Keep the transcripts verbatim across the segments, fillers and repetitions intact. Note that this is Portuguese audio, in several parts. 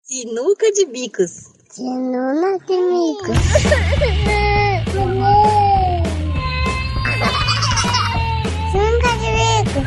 Sinuca de bicos. Sinuca de bicos. Sinuca de bicos.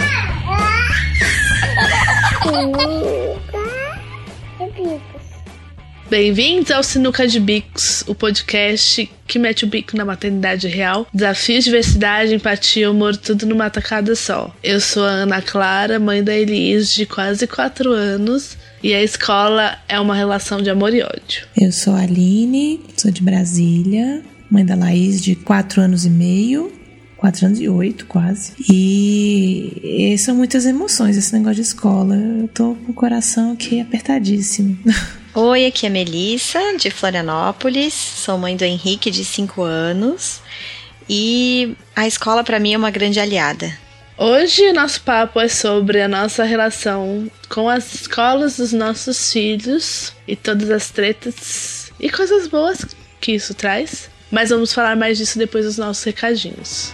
Sinuca de bicos. Bem-vindos ao Sinuca de Bicos, o podcast que mete o bico na maternidade real. Desafios, diversidade, empatia, humor, tudo numa tacada só. Eu sou a Ana Clara, mãe da Elis, de quase quatro anos. E a escola é uma relação de amor e ódio. Eu sou a Aline, sou de Brasília, mãe da Laís de quatro anos e meio, quatro anos e oito quase. E, e são muitas emoções esse negócio de escola. Eu tô com o coração aqui apertadíssimo. Oi, aqui é a Melissa, de Florianópolis. Sou mãe do Henrique, de cinco anos. E a escola para mim é uma grande aliada. Hoje o nosso papo é sobre a nossa relação com as escolas dos nossos filhos e todas as tretas e coisas boas que isso traz. Mas vamos falar mais disso depois dos nossos recadinhos.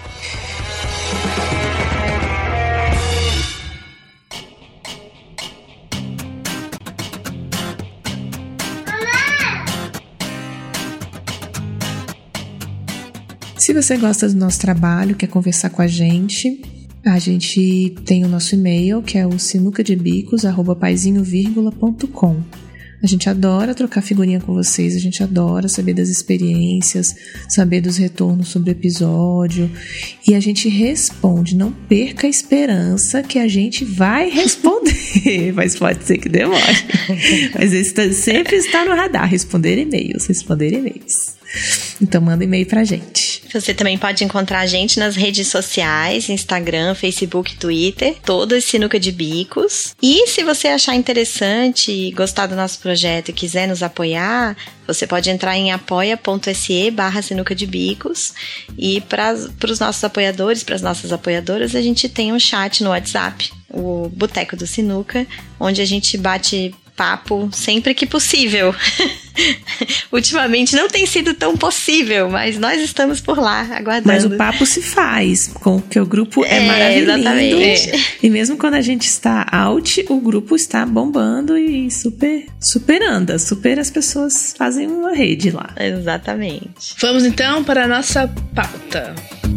Se você gosta do nosso trabalho, quer conversar com a gente, a gente tem o nosso e-mail, que é o sinucadebicos arroba paizinho vírgula ponto com. A gente adora trocar figurinha com vocês, a gente adora saber das experiências, saber dos retornos sobre o episódio. E a gente responde, não perca a esperança que a gente vai responder, mas pode ser que demore. Mas está, sempre está no radar, responder e-mails, responder e-mails. Então manda e-mail pra gente. Você também pode encontrar a gente nas redes sociais, Instagram, Facebook, Twitter, todas Sinuca de Bicos. E se você achar interessante e gostar do nosso projeto e quiser nos apoiar, você pode entrar em apoia.se barra Sinuca de Bicos. E para os nossos apoiadores, para as nossas apoiadoras, a gente tem um chat no WhatsApp, o Boteco do Sinuca, onde a gente bate papo sempre que possível. Ultimamente não tem sido tão possível, mas nós estamos por lá, aguardando. Mas o papo se faz, porque o grupo é, é maravilhoso. Exatamente. E mesmo quando a gente está out, o grupo está bombando e super, super anda, super as pessoas fazem uma rede lá. Exatamente. Vamos então para a nossa pauta.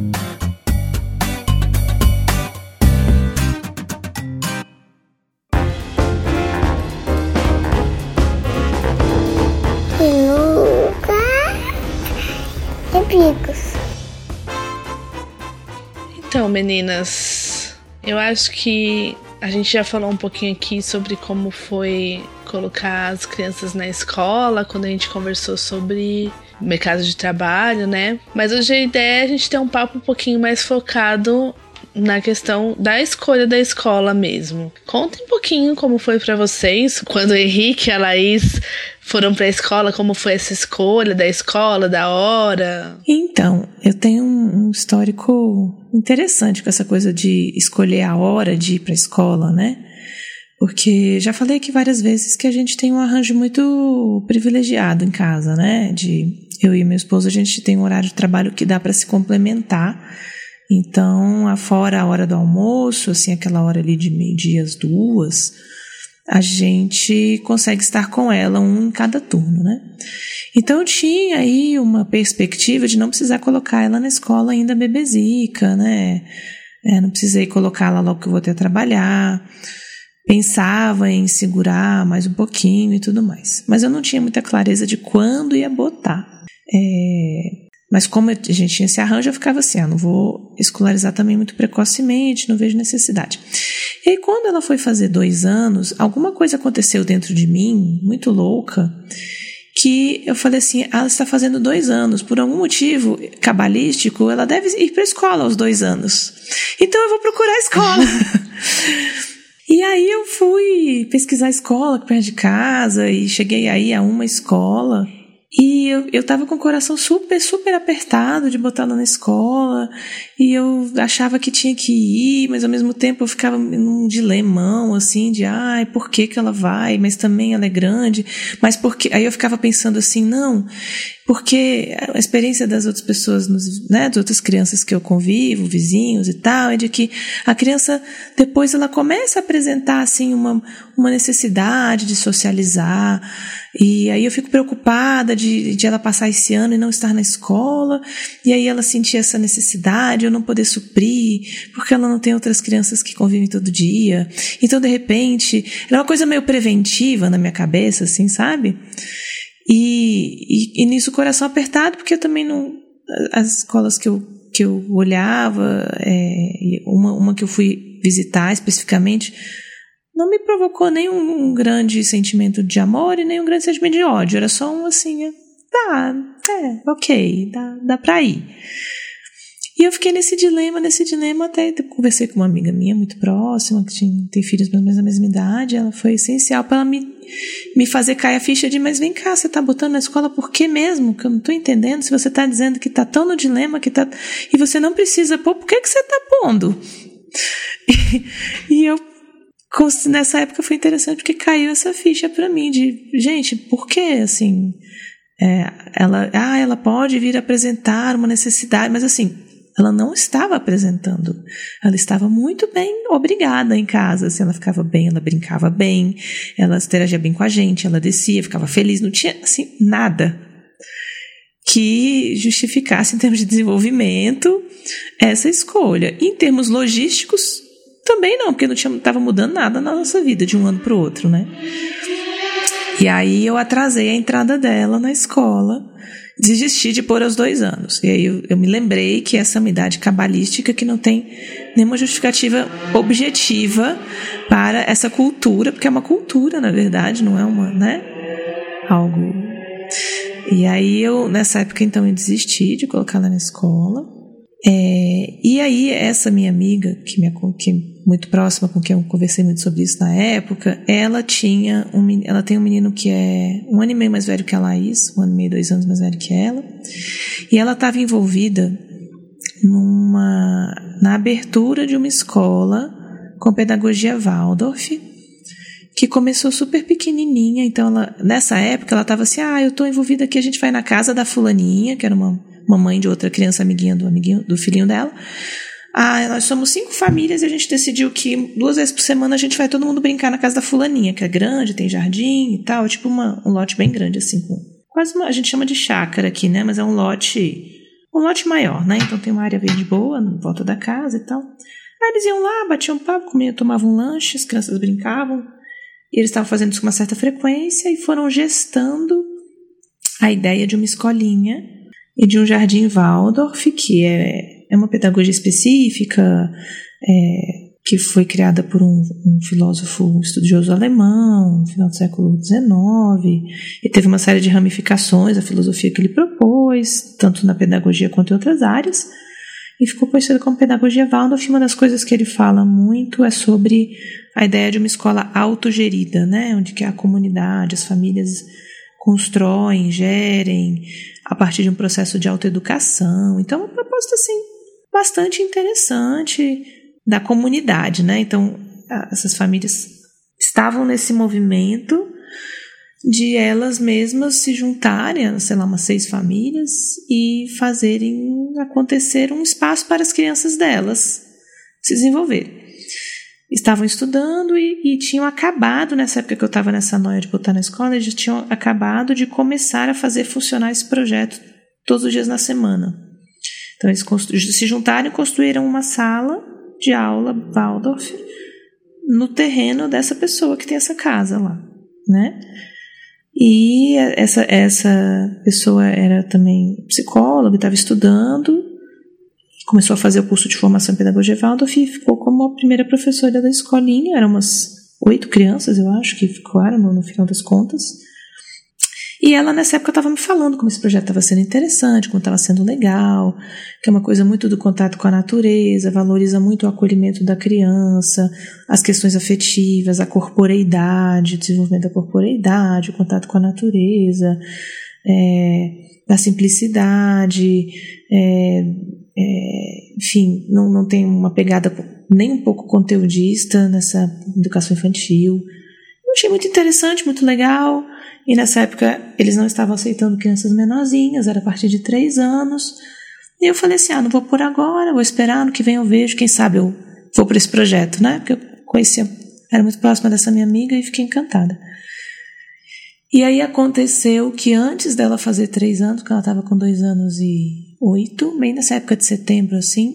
Bicos. Então, meninas, eu acho que a gente já falou um pouquinho aqui sobre como foi colocar as crianças na escola, quando a gente conversou sobre mercado de trabalho, né? Mas hoje a ideia é a gente ter um papo um pouquinho mais focado na questão da escolha da escola mesmo. Contem um pouquinho como foi pra vocês, quando o Henrique e a Laís foram pra escola, como foi essa escolha da escola, da hora? Então, eu tenho um histórico interessante com essa coisa de escolher a hora de ir pra escola, né? Porque já falei aqui várias vezes que a gente tem um arranjo muito privilegiado em casa, né? De eu e meu esposo, a gente tem um horário de trabalho que dá pra se complementar. Então, afora a hora do almoço, assim, aquela hora ali de meio-dia às duas, a gente consegue estar com ela, um em cada turno, né? Então, eu tinha aí uma perspectiva de não precisar colocar ela na escola ainda bebezica, né? É, não precisei colocá-la logo que eu vou ter a trabalhar. Pensava em segurar mais um pouquinho e tudo mais. Mas eu não tinha muita clareza de quando ia botar. É... Mas como a gente tinha esse arranjo, eu ficava assim, ah, não vou escolarizar também muito precocemente, não vejo necessidade. E aí, quando ela foi fazer dois anos, alguma coisa aconteceu dentro de mim, muito louca, que eu falei assim, ela está fazendo dois anos, por algum motivo cabalístico, ela deve ir para a escola aos dois anos. Então eu vou procurar a escola. E aí eu fui pesquisar a escola perto de casa e cheguei aí a uma escola. E eu, eu tava com o coração super, super apertado de botar ela na escola, e eu achava que tinha que ir, mas ao mesmo tempo eu ficava num dilemão, assim, de, ai, por que que ela vai? Mas também ela é grande, mas por que? Aí eu ficava pensando assim, não, porque a experiência das outras pessoas, né, das outras crianças que eu convivo, vizinhos e tal, é de que a criança, depois ela começa a apresentar, assim, uma, uma necessidade de socializar, e aí eu fico preocupada de, de ela passar esse ano e não estar na escola, e aí ela sentir essa necessidade, eu não poder suprir, porque ela não tem outras crianças que convivem todo dia. Então, de repente, era uma coisa meio preventiva na minha cabeça, assim, sabe? E, e, e nisso o coração apertado, porque eu também não... As escolas que eu, que eu olhava, é, uma, uma que eu fui visitar especificamente, não me provocou nenhum um grande sentimento de amor e nem um grande sentimento de ódio. Era só um assim, tá, é, ok, dá, dá pra ir. E eu fiquei nesse dilema, nesse dilema até conversei com uma amiga minha muito próxima, que tinha, tem filhos mais ou menos da mesma idade. Ela foi essencial para ela me, me fazer cair a ficha de, mas vem cá, você tá botando na escola por quê mesmo? Que eu não tô entendendo. Se você tá dizendo que tá tão no dilema, que tá, e você não precisa pôr, por que que você tá pondo? E, e eu, nessa época foi interessante porque caiu essa ficha para mim de, gente, por que assim? É, ela, ah, ela pode vir apresentar uma necessidade, mas assim, ela não estava apresentando. Ela estava muito bem, obrigada em casa. Assim, ela ficava bem, ela brincava bem, ela interagia bem com a gente, ela descia, ficava feliz. Não tinha, assim, nada que justificasse, em termos de desenvolvimento, essa escolha. Em termos logísticos, também não, porque não estava mudando nada na nossa vida de um ano para o outro, né? E aí eu atrasei a entrada dela na escola, desisti de pôr aos dois anos. E aí eu, eu me lembrei que essa é uma idade cabalística que não tem nenhuma justificativa objetiva para essa cultura, porque é uma cultura, na verdade, não é uma, né, algo... E aí eu, nessa época, então, eu desisti de colocar ela na escola. É, e aí essa minha amiga, que, me, que muito próxima, com quem eu conversei muito sobre isso na época, ela tinha um, ela tem um menino que é um ano e meio mais velho que a Laís, um ano e meio, dois anos mais velho que ela, e ela estava envolvida numa, na abertura de uma escola com pedagogia Waldorf, que começou super pequenininha. Então ela, nessa época ela estava assim, ah, eu estou envolvida aqui, a gente vai na casa da fulaninha, que era uma, uma mãe de outra criança amiguinha do, amiguinho, do filhinho dela. Ah, nós somos cinco famílias e a gente decidiu que duas vezes por semana a gente vai todo mundo brincar na casa da fulaninha, que é grande, tem jardim e tal, tipo uma, um lote bem grande, assim, com quase uma, a gente chama de chácara aqui, né, mas é um lote, um lote maior, né, então tem uma área verde boa em volta da casa e tal. Aí eles iam lá, batiam papo, comiam, tomavam um lanche, as crianças brincavam, e eles estavam fazendo isso com uma certa frequência e foram gestando a ideia de uma escolinha e de um jardim Waldorf, que é É uma pedagogia específica, é, que foi criada por um, um filósofo um estudioso alemão, no final do século dezenove, e teve uma série de ramificações, a filosofia que ele propôs, tanto na pedagogia quanto em outras áreas, e ficou conhecida como pedagogia Waldorf. Uma das coisas que ele fala muito é sobre a ideia de uma escola autogerida, né, onde que a comunidade, as famílias constroem, gerem, a partir de um processo de autoeducação. Então, uma proposta assim, bastante interessante da comunidade, né? Então, essas famílias estavam nesse movimento de elas mesmas se juntarem, sei lá, umas seis famílias, e fazerem acontecer um espaço para as crianças delas se desenvolverem. Estavam estudando e, e tinham acabado, nessa época que eu estava nessa noia de botar na escola, eles tinham acabado de começar a fazer funcionar esse projeto todos os dias na semana. Então, eles se juntaram e construíram uma sala de aula Waldorf no terreno dessa pessoa que tem essa casa lá, né? E essa, essa pessoa era também psicóloga, estava estudando, começou a fazer o curso de formação em pedagogia Waldorf e ficou como a primeira professora da escolinha. Eram umas oito crianças, eu acho, que ficaram no, no final das contas. E ela, nessa época, estava me falando como esse projeto estava sendo interessante, como estava sendo legal, que é uma coisa muito do contato com a natureza, valoriza muito o acolhimento da criança, as questões afetivas, a corporeidade, o desenvolvimento da corporeidade, o contato com a natureza, é, da simplicidade, é, é, enfim, não, não tem uma pegada nem um pouco conteudista nessa educação infantil. Eu achei muito interessante, muito legal. E nessa época eles não estavam aceitando crianças menorzinhas, era a partir de três anos. E eu falei assim, ah, não vou por agora, vou esperar, no que vem eu vejo, quem sabe eu vou por esse projeto, né? Porque eu conhecia, era muito próxima dessa minha amiga e fiquei encantada. E aí aconteceu que antes dela fazer três anos, que ela estava com dois anos e oito, bem nessa época de setembro, assim,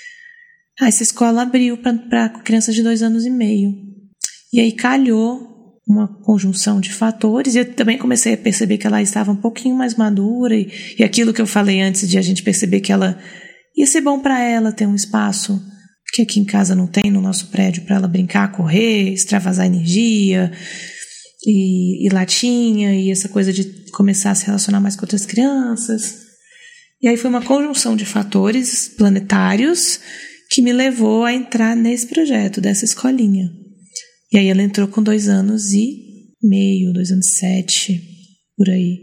essa escola abriu para crianças de dois anos e meio. E aí calhou uma conjunção de fatores, e eu também comecei a perceber que ela estava um pouquinho mais madura, e, e aquilo que eu falei antes de a gente perceber que ela ia ser bom para ela ter um espaço que aqui em casa não tem, no nosso prédio, para ela brincar, correr, extravasar energia, e, e latinha, e essa coisa de começar a se relacionar mais com outras crianças. E aí foi uma conjunção de fatores planetários que me levou a entrar nesse projeto, dessa escolinha. E aí ela entrou com dois anos e meio, dois anos e sete, por aí.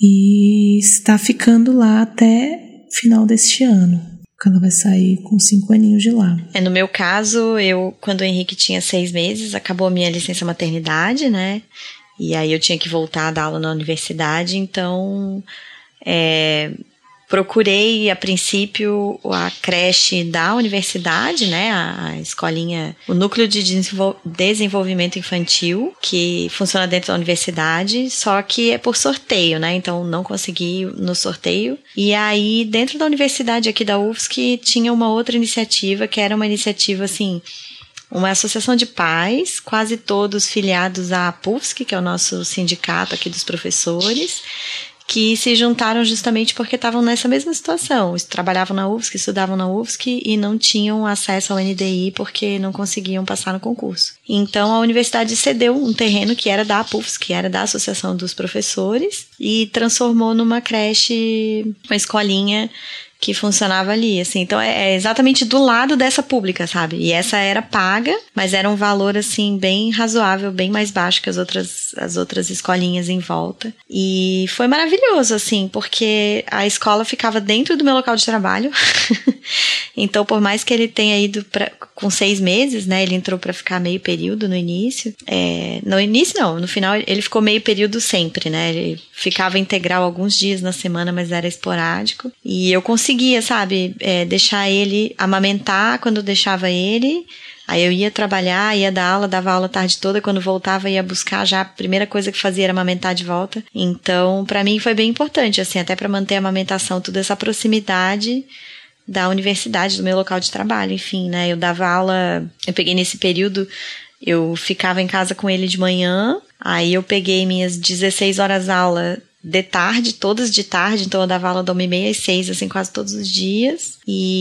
E está ficando lá até final deste ano, porque ela vai sair com cinco aninhos de lá. É, no meu caso, eu, quando o Henrique tinha seis meses, acabou a minha licença maternidade, né? E aí eu tinha que voltar a dar aula na universidade, então é, procurei, a princípio, a creche da universidade, né, a, a escolinha, o núcleo de desenvolvimento infantil, que funciona dentro da universidade, só que é por sorteio, né, então não consegui no sorteio. E aí, dentro da universidade aqui da U F S C, tinha uma outra iniciativa, que era uma iniciativa, assim, uma associação de pais, quase todos filiados à P U F S C, que é o nosso sindicato aqui dos professores, que se juntaram justamente porque estavam nessa mesma situação. Trabalhavam na U F S C, estudavam na U F S C e não tinham acesso ao N D I porque não conseguiam passar no concurso. Então, a universidade cedeu um terreno que era da P U F S C, que era da Associação dos Professores, e transformou numa creche, uma escolinha que funcionava ali, assim. Então, é exatamente do lado dessa pública, sabe? E essa era paga, mas era um valor, assim, bem razoável, bem mais baixo que as outras, as outras escolinhas em volta. E foi maravilhoso, assim, porque a escola ficava dentro do meu local de trabalho. Então, por mais que ele tenha ido pra, com seis meses, né? Ele entrou para ficar meio período no início. É, no início, não. No final, ele ficou meio período sempre, né? Ele ficava integral alguns dias na semana, mas era esporádico. E eu conseguia, sabe, é, deixar ele amamentar quando eu deixava ele. Aí eu ia trabalhar, ia dar aula, dava aula a tarde toda. Quando voltava, ia buscar já. A primeira coisa que fazia era amamentar de volta. Então, para mim, foi bem importante, assim, até para manter a amamentação, toda essa proximidade da universidade, do meu local de trabalho, enfim, né, eu dava aula, eu peguei nesse período, eu ficava em casa com ele de manhã, aí eu peguei minhas dezesseis horas aula de tarde, todas de tarde, então eu dava aula da uma e meia às seis, assim, quase todos os dias,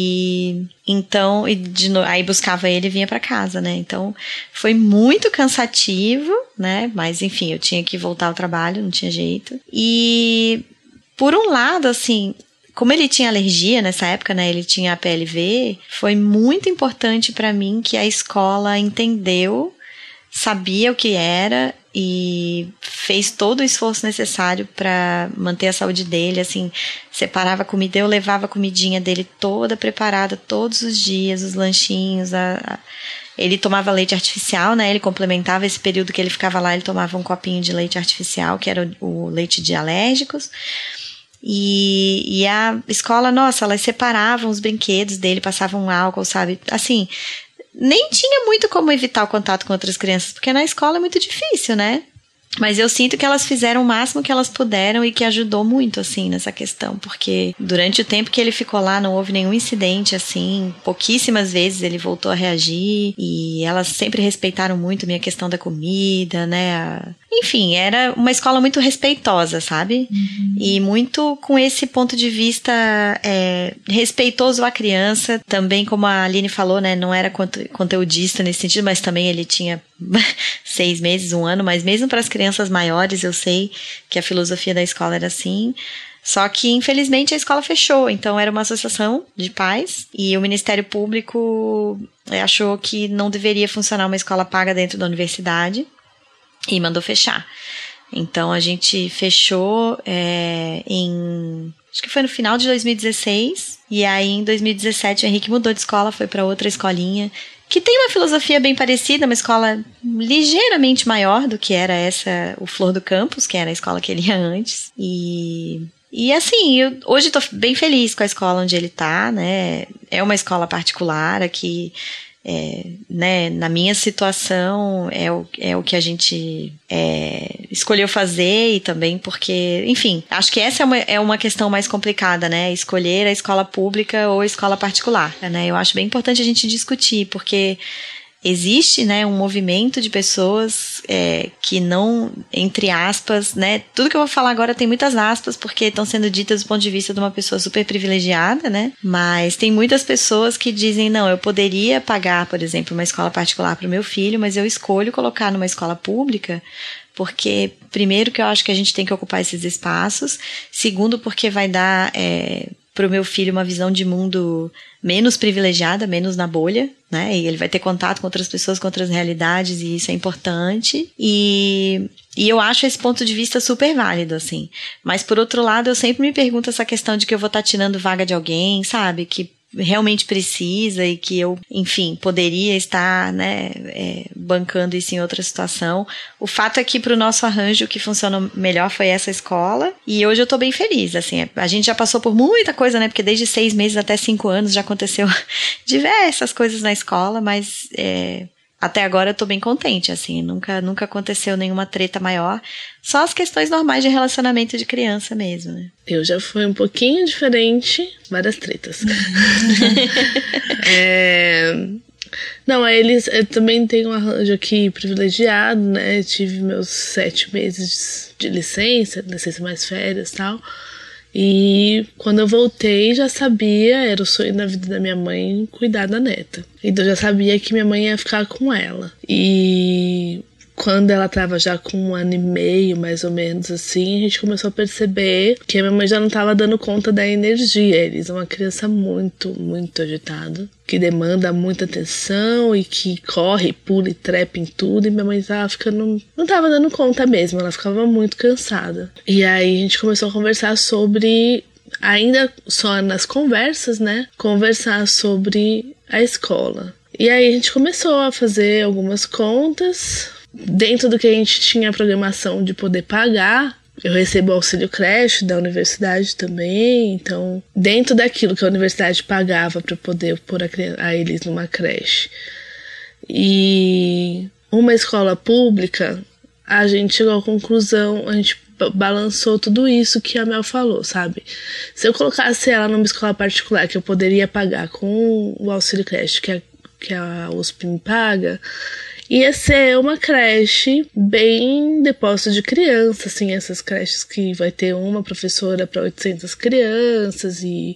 e então, e de no... aí buscava ele e vinha pra casa, né, então foi muito cansativo, né, mas enfim, eu tinha que voltar ao trabalho, não tinha jeito, e por um lado, assim, como ele tinha alergia nessa época, né, ele tinha a P L V, foi muito importante para mim que a escola entendeu, sabia o que era e fez todo o esforço necessário para manter a saúde dele, assim, separava a comida, eu levava a comidinha dele toda preparada todos os dias, os lanchinhos, a, a, ele tomava leite artificial, né, ele complementava esse período que ele ficava lá, ele tomava um copinho de leite artificial, que era o, o leite de alérgicos. E, e a escola, nossa, elas separavam os brinquedos dele, passavam álcool, sabe? Assim, nem tinha muito como evitar o contato com outras crianças, porque na escola é muito difícil, né? Mas eu sinto que elas fizeram o máximo que elas puderam e que ajudou muito, assim, nessa questão. Porque durante o tempo que ele ficou lá, não houve nenhum incidente, assim. Pouquíssimas vezes ele voltou a reagir. E elas sempre respeitaram muito a minha questão da comida, né? Enfim, era uma escola muito respeitosa, sabe? Uhum. E muito com esse ponto de vista é, respeitoso à criança. Também, como a Aline falou, né? Não era conteudista nesse sentido, mas também ele tinha seis meses, um ano. Mas mesmo para as crianças maiores, eu sei que a filosofia da escola era assim. Só que, infelizmente, a escola fechou. Então, era uma associação de pais. E o Ministério Público achou que não deveria funcionar uma escola paga dentro da universidade. E mandou fechar. Então, a gente fechou é, em... Acho que foi no final de dois mil e dezesseis. E aí, em dois mil e dezessete, o Henrique mudou de escola, foi para outra escolinha, que tem uma filosofia bem parecida, uma escola ligeiramente maior do que era essa, o Flor do Campus, que era a escola que ele ia antes. E... E assim, eu, hoje estou bem feliz com a escola onde ele está, né? É uma escola particular aqui, é, né? Na minha situação, é o, é o que a gente é, escolheu fazer e também porque, enfim, acho que essa é uma, é uma questão mais complicada, né? Escolher a escola pública ou a escola particular, né? Eu acho bem importante a gente discutir, porque existe, né, um movimento de pessoas é, que não, entre aspas, né, tudo que eu vou falar agora tem muitas aspas, porque estão sendo ditas do ponto de vista de uma pessoa super privilegiada, né, mas tem muitas pessoas que dizem, não, eu poderia pagar, por exemplo, uma escola particular para o meu filho, mas eu escolho colocar numa escola pública, porque, primeiro, que eu acho que a gente tem que ocupar esses espaços, segundo, porque vai dar é, para o meu filho uma visão de mundo menos privilegiada, menos na bolha, né? E ele vai ter contato com outras pessoas, com outras realidades, e isso é importante. E, e eu acho esse ponto de vista super válido, assim. Mas, por outro lado, eu sempre me pergunto essa questão de que eu vou estar tirando vaga de alguém, sabe? Que realmente precisa e que eu, enfim, poderia estar, né, é, bancando isso em outra situação. O fato é que pro nosso arranjo o que funcionou melhor foi essa escola e hoje eu tô bem feliz, assim, a gente já passou por muita coisa, né, porque desde seis meses até cinco anos já aconteceu diversas coisas na escola, mas é, até agora eu tô bem contente, assim, nunca, nunca aconteceu nenhuma treta maior, só as questões normais de relacionamento de criança mesmo, né. Eu já fui um pouquinho diferente, várias tretas. é... Não, eles, eu também tenho um arranjo aqui privilegiado, né, eu tive meus sete meses de licença, licença mais férias e tal, e quando eu voltei já sabia, era o sonho da vida da minha mãe cuidar da neta. Então eu já sabia que minha mãe ia ficar com ela. E quando ela tava já com um ano e meio, mais ou menos assim, a gente começou a perceber que a minha mãe já não tava dando conta da energia. Eles são uma criança muito, muito agitada, que demanda muita atenção e que corre, pula e trepa em tudo. E minha mãe tava ficando, não tava dando conta mesmo, ela ficava muito cansada. E aí a gente começou a conversar sobre, ainda só nas conversas, né? Conversar sobre a escola. E aí a gente começou a fazer algumas contas. Dentro do que a gente tinha a programação de poder pagar, eu recebo auxílio creche da universidade também, então dentro daquilo que a universidade pagava para poder pôr a, a eles numa creche e uma escola pública, a gente chegou à conclusão, a gente balançou tudo isso que a Mel falou, sabe? Se eu colocasse ela numa escola particular que eu poderia pagar com o auxílio creche que a, que a U S P me paga, ia ser uma creche bem depósito de criança, assim, essas creches que vai ter uma professora para oitocentas crianças e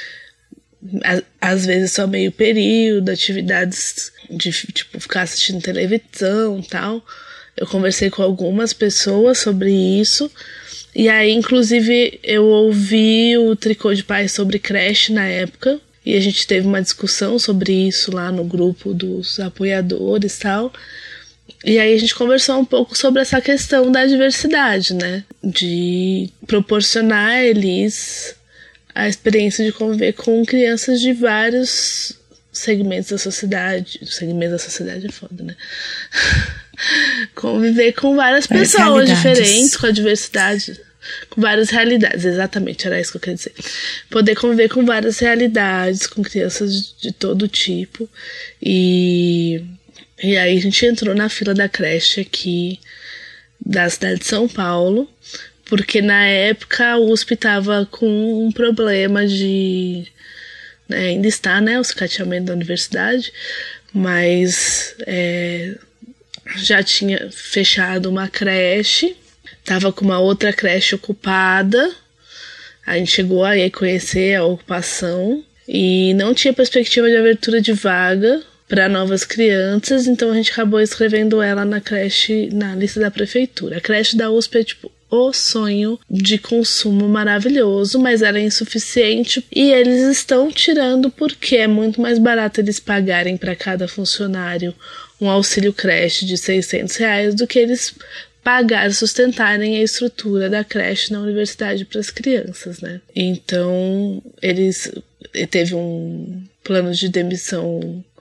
às vezes só meio período, atividades de, tipo, ficar assistindo televisão e tal. Eu conversei com algumas pessoas sobre isso e aí, inclusive, eu ouvi o Tricô de Pais sobre creche na época. E a gente teve uma discussão sobre isso lá no grupo dos apoiadores e tal. E aí a gente conversou um pouco sobre essa questão da diversidade, né? De proporcionar a eles a experiência de conviver com crianças de vários segmentos da sociedade. Segmentos da sociedade é foda, né? Conviver com várias várias pessoas diferentes, com a diversidade. Com várias realidades, exatamente, era isso que eu queria dizer. Poder conviver com várias realidades, com crianças de todo tipo. E, e aí a gente entrou na fila da creche aqui da cidade de São Paulo, porque na época a U S P estava com um problema de... Né, ainda está, né, o sucateamento da universidade, mas é, já tinha fechado uma creche. Tava com uma outra creche ocupada, a gente chegou aí a conhecer a ocupação e não tinha perspectiva de abertura de vaga para novas crianças, então a gente acabou escrevendo ela na creche, na lista da prefeitura. A creche da U S P é tipo o sonho de consumo maravilhoso, mas era insuficiente e eles estão tirando porque é muito mais barato eles pagarem para cada funcionário um auxílio creche de seiscentos reais do que eles pagar, sustentarem a estrutura da creche na universidade para as crianças, né? Então, eles teve um plano de demissão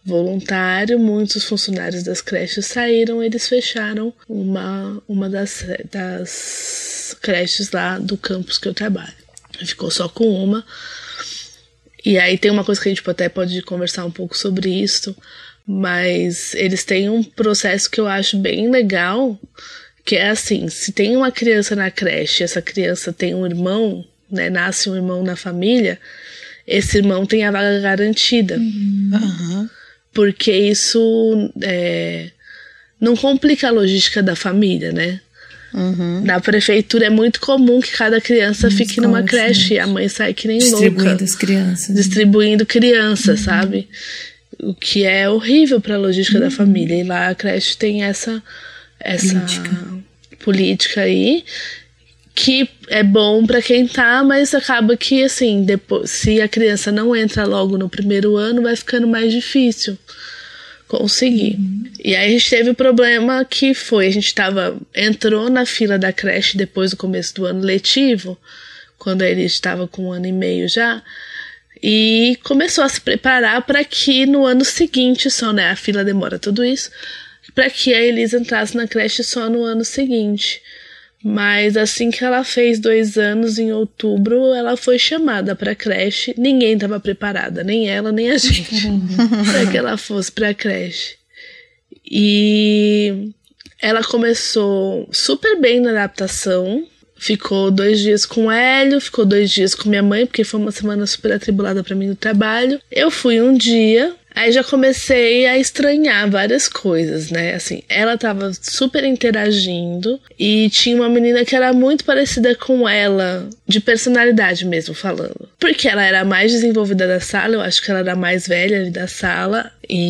voluntário, muitos funcionários das creches saíram, eles fecharam uma, uma das, das creches lá do campus que eu trabalho. Ficou só com uma. E aí tem uma coisa que a gente até pode conversar um pouco sobre isso, mas eles têm um processo que eu acho bem legal, que é assim, se tem uma criança na creche, essa criança tem um irmão, né, nasce um irmão na família, esse irmão tem a vaga garantida. Uhum. Porque isso é, não complica a logística da família, né? Uhum. Na prefeitura é muito comum que cada criança Nas fique numa escolas, creche né? e a mãe sai que nem Distribuindo louca. as crianças. Distribuindo crianças, uhum. sabe? O que é horrível para a logística uhum. da família. E lá a creche tem essa, essa política. política aí, que é bom para quem tá, mas acaba que, assim, depois, se a criança não entra logo no primeiro ano, vai ficando mais difícil conseguir. Uhum. E aí a gente teve o problema que foi, a gente tava, entrou na fila da creche depois do começo do ano letivo, quando ele estava com um ano e meio já, e começou a se preparar para que no ano seguinte só, né, a fila demora tudo isso, para que a Elisa entrasse na creche só no ano seguinte. Mas assim que ela fez dois anos, em outubro, ela foi chamada pra creche. Ninguém estava preparada, nem ela, nem a gente, para que ela fosse pra creche. E ela começou super bem na adaptação. Ficou dois dias com o Hélio, ficou dois dias com minha mãe, porque foi uma semana super atribulada pra mim no trabalho. Eu fui um dia... Aí já comecei a estranhar várias coisas, né? Assim, ela tava super interagindo e tinha uma menina que era muito parecida com ela, de personalidade mesmo, falando. Porque ela era a mais desenvolvida da sala, eu acho que ela era a mais velha ali da sala,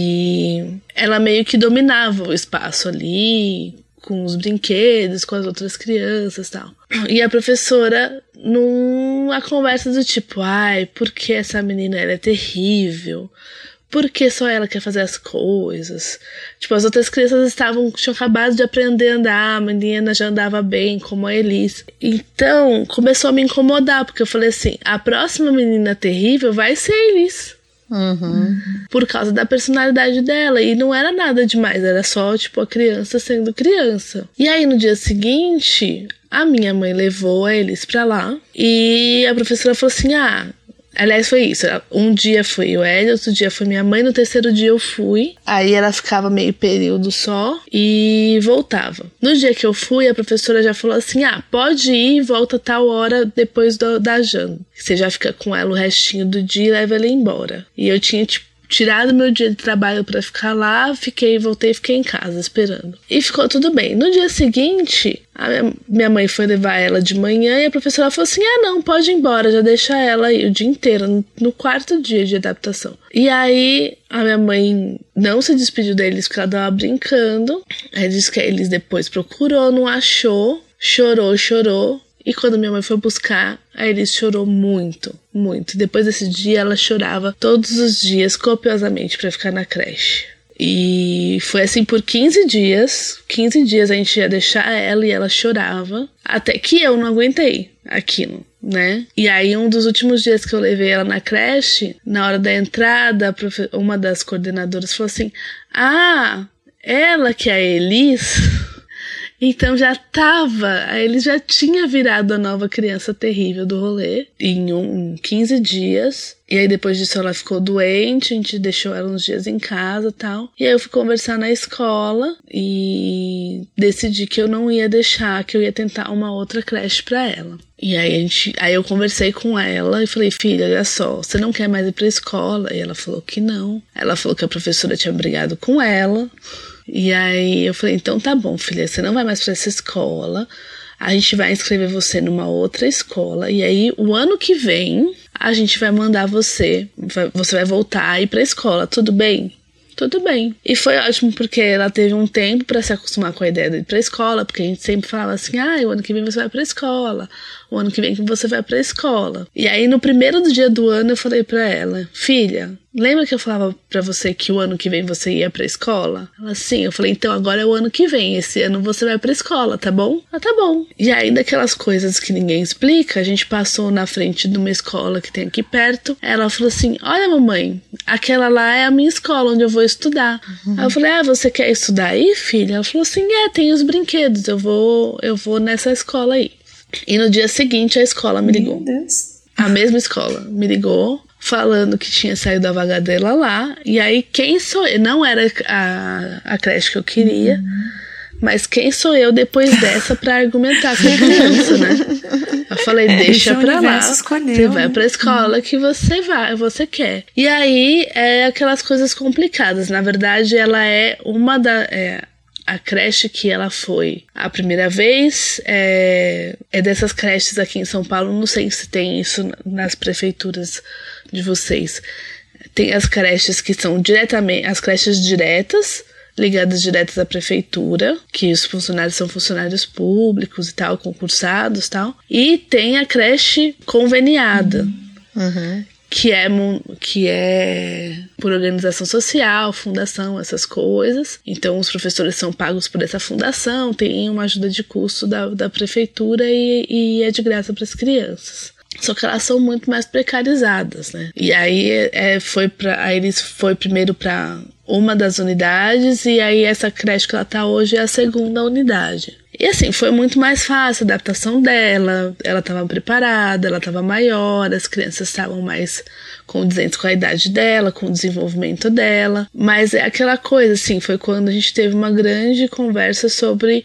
e ela meio que dominava o espaço ali, com os brinquedos, com as outras crianças e tal. E a professora, numa conversa do tipo, ai, por que essa menina ela é terrível? Por que só ela quer fazer as coisas? Tipo, as outras crianças estavam, tinham acabado de aprender a andar, a menina já andava bem, como a Elise. Então, começou a me incomodar, porque eu falei assim, a próxima menina terrível vai ser a Elise. Uhum. Por causa da personalidade dela. E não era nada demais, era só, tipo, a criança sendo criança. E aí, no dia seguinte, a minha mãe levou a Elise pra lá. E a professora falou assim, ah... Aliás, foi isso. Um dia foi o Hélio, outro dia foi minha mãe, no terceiro dia eu fui. Aí ela ficava meio período só e voltava. No dia que eu fui, a professora já falou assim, ah, pode ir e volta tal hora depois do, da janta. Você já fica com ela o restinho do dia e leva ela embora. E eu tinha, tipo, tirado meu dia de trabalho pra ficar lá, fiquei, voltei e fiquei em casa esperando. E ficou tudo bem. No dia seguinte, a minha, minha mãe foi levar ela de manhã e a professora falou assim, ah não, pode ir embora, já deixa ela aí o dia inteiro, no, no quarto dia de adaptação. E aí, a minha mãe não se despediu deles porque ela tava brincando. Aí disse que eles depois procurou, não achou, chorou, chorou. E quando minha mãe foi buscar, a Elise chorou muito, muito. Depois desse dia, ela chorava todos os dias, copiosamente, pra ficar na creche. E foi assim por quinze dias. quinze dias a gente ia deixar ela e ela chorava. Até que eu não aguentei aquilo, né? E aí, um dos últimos dias que eu levei ela na creche, na hora da entrada, uma das coordenadoras falou assim, ah, ela que é a Elise... Então já tava, ele já tinha virado a nova criança terrível do rolê em um, quinze dias. E aí depois disso ela ficou doente, a gente deixou ela uns dias em casa e tal. E aí eu fui conversar na escola e decidi que eu não ia deixar, que eu ia tentar uma outra creche pra ela. E aí, a gente, aí eu conversei com ela e falei, filha, olha só, você não quer mais ir pra escola? E ela falou que não. Ela falou que a professora tinha brigado com ela. E aí eu falei, então tá bom, filha, você não vai mais pra essa escola, a gente vai inscrever você numa outra escola, e aí o ano que vem a gente vai mandar você, você vai voltar a ir pra escola, tudo bem? Tudo bem. E foi ótimo porque ela teve um tempo pra se acostumar com a ideia de ir pra escola, porque a gente sempre falava assim, ah, o ano que vem você vai pra escola, o ano que vem você vai pra escola. E aí no primeiro do dia do ano eu falei pra ela, filha, lembra que eu falava pra você que o ano que vem você ia pra escola? Ela, sim. Eu falei, então agora é o ano que vem, esse ano você vai pra escola, tá bom? Ah, tá bom. E aí daquelas coisas que ninguém explica, a gente passou na frente de uma escola que tem aqui perto, ela falou assim, olha mamãe, aquela lá é a minha escola, onde eu vou estudar. Uhum. Aí eu falei, ah, você quer estudar aí, filha? Ela falou assim, é, tem os brinquedos, eu vou, eu vou nessa escola aí. E no dia seguinte a escola me ligou. Meu Deus. A mesma escola me ligou, falando que tinha saído a vaga dela lá. E aí, quem sou eu? Não era a, a creche que eu queria, uhum. mas quem sou eu depois dessa pra argumentar com a criança, né? Eu falei, é, deixa pra lá, escolheu, você vai pra escola uhum. que você vai, você quer. E aí, é aquelas coisas complicadas. Na verdade, ela é uma da... É, a creche que ela foi a primeira vez é, é dessas creches aqui em São Paulo. Não sei se tem isso nas prefeituras de vocês. Tem as creches que são diretamente, as creches diretas, ligadas diretas à prefeitura, que os funcionários são funcionários públicos e tal, concursados e tal. E tem a creche conveniada, uhum. que é, que é por organização social, fundação, essas coisas. Então, os professores são pagos por essa fundação, tem uma ajuda de custo da, da prefeitura e, e é de graça para as crianças. Só que elas são muito mais precarizadas, né? E aí, é, foi pra, aí eles foi primeiro para uma das unidades e aí essa creche que ela tá hoje é a segunda unidade. E assim, foi muito mais fácil a adaptação dela, ela estava preparada, ela estava maior, as crianças estavam mais condizentes com a idade dela, com o desenvolvimento dela. Mas é aquela coisa, assim, foi quando a gente teve uma grande conversa sobre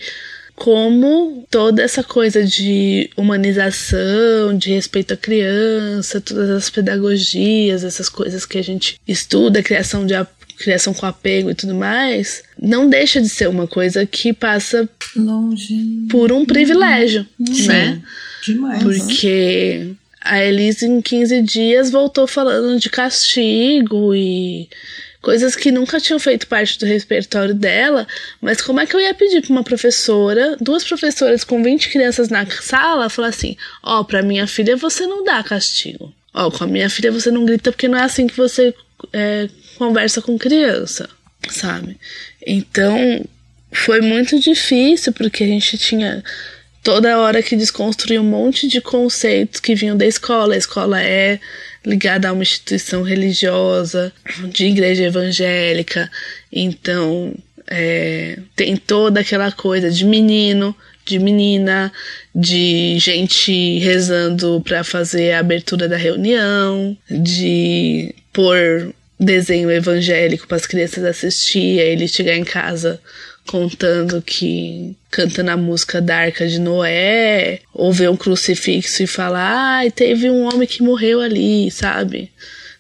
como toda essa coisa de humanização, de respeito à criança, todas as pedagogias, essas coisas que a gente estuda, criação de criação com apego e tudo mais, não deixa de ser uma coisa que passa longe por um privilégio, Sim. né? Demais. Porque a Elise em quinze dias voltou falando de castigo e coisas que nunca tinham feito parte do repertório dela, mas como é que eu ia pedir para uma professora, duas professoras com vinte crianças na sala, falar assim, ó, oh, pra minha filha você não dá castigo, ó, oh, com a minha filha você não grita porque não é assim que você é, conversa com criança, sabe? Então, foi muito difícil, porque a gente tinha toda hora que desconstruir um monte de conceitos que vinham da escola. A escola é ligada a uma instituição religiosa, de igreja evangélica, então é, tem toda aquela coisa de menino, de menina, de gente rezando para fazer a abertura da reunião, de pôr desenho evangélico para as crianças assistir, aí ele chegar em casa contando que cantando a música da Arca de Noé, ou ver um crucifixo e falar, ai, teve um homem que morreu ali, sabe?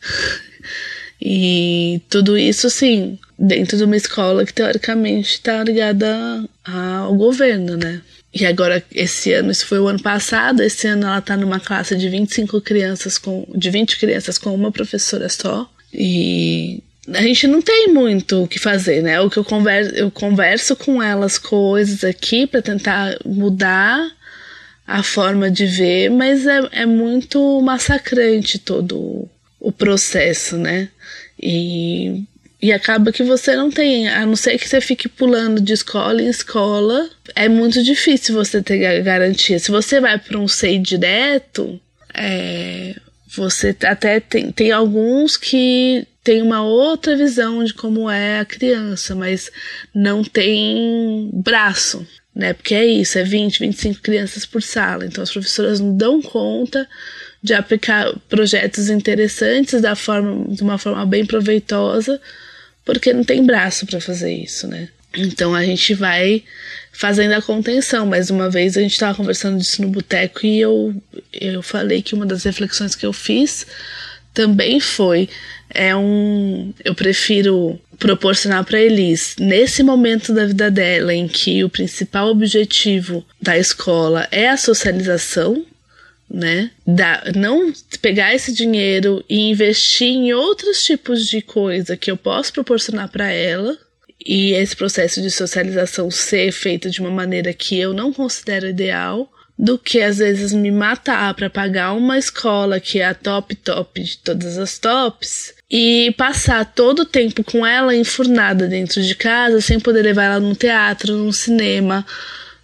E tudo isso, sim, dentro de uma escola que teoricamente está ligada ao governo, né? E agora, esse ano, isso foi o ano passado, esse ano ela está numa classe de vinte e cinco crianças, com, de vinte crianças com uma professora só. E a gente não tem muito o que fazer, né? O que eu converso, eu converso com elas coisas aqui para tentar mudar a forma de ver, mas é, é muito massacrante todo o processo, né? E, e acaba que você não tem, a não ser que você fique pulando de escola em escola, é muito difícil você ter garantia. Se você vai para um S E I direto, é... Você até tem, tem alguns que tem uma outra visão de como é a criança, mas não tem braço, né? Porque é isso, é vinte, vinte e cinco crianças por sala. Então as professoras não dão conta de aplicar projetos interessantes da forma, de uma forma bem proveitosa, porque não tem braço para fazer isso, né? Então a gente vai fazendo a contenção. Mais uma vez a gente estava conversando disso no boteco e eu, eu falei que uma das reflexões que eu fiz também foi é um, eu prefiro proporcionar para Elis, nesse momento da vida dela em que o principal objetivo da escola é a socialização, né? Da, não pegar esse dinheiro e investir em outros tipos de coisa que eu posso proporcionar para ela, e esse processo de socialização ser feito de uma maneira que eu não considero ideal, do que às vezes me matar para pagar uma escola que é a top top de todas as tops e passar todo o tempo com ela enfurnada dentro de casa sem poder levar ela num teatro, num cinema,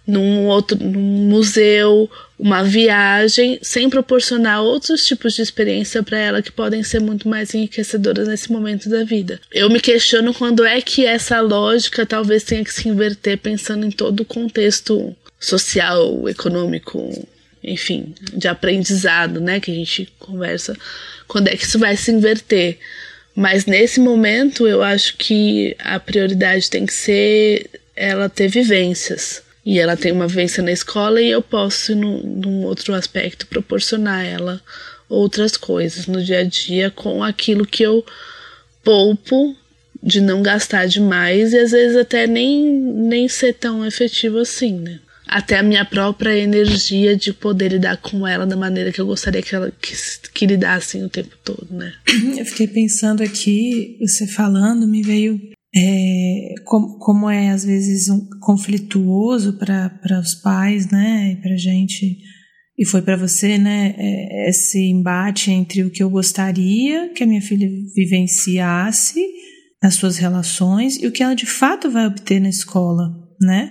num outro num museu, uma viagem, sem proporcionar outros tipos de experiência para ela que podem ser muito mais enriquecedoras nesse momento da vida. Eu me questiono quando é que essa lógica talvez tenha que se inverter, pensando em todo o contexto social, econômico, enfim, de aprendizado, né, que a gente conversa, quando é que isso vai se inverter. Mas nesse momento eu acho que a prioridade tem que ser ela ter vivências. E ela tem uma vivência na escola e eu posso, num, num outro aspecto, proporcionar a ela outras coisas no dia a dia com aquilo que eu poupo, de não gastar demais e às vezes até nem, nem ser tão efetivo assim, né? Até a minha própria energia de poder lidar com ela da maneira que eu gostaria que ela que, que lidasse o tempo todo, né? Eu fiquei pensando aqui, você falando, me veio... É, como, como é às vezes um, conflituoso para os pais, né, e para a gente, e foi para você, né, é, esse embate entre o que eu gostaria que a minha filha vivenciasse nas suas relações e o que ela de fato vai obter na escola, né,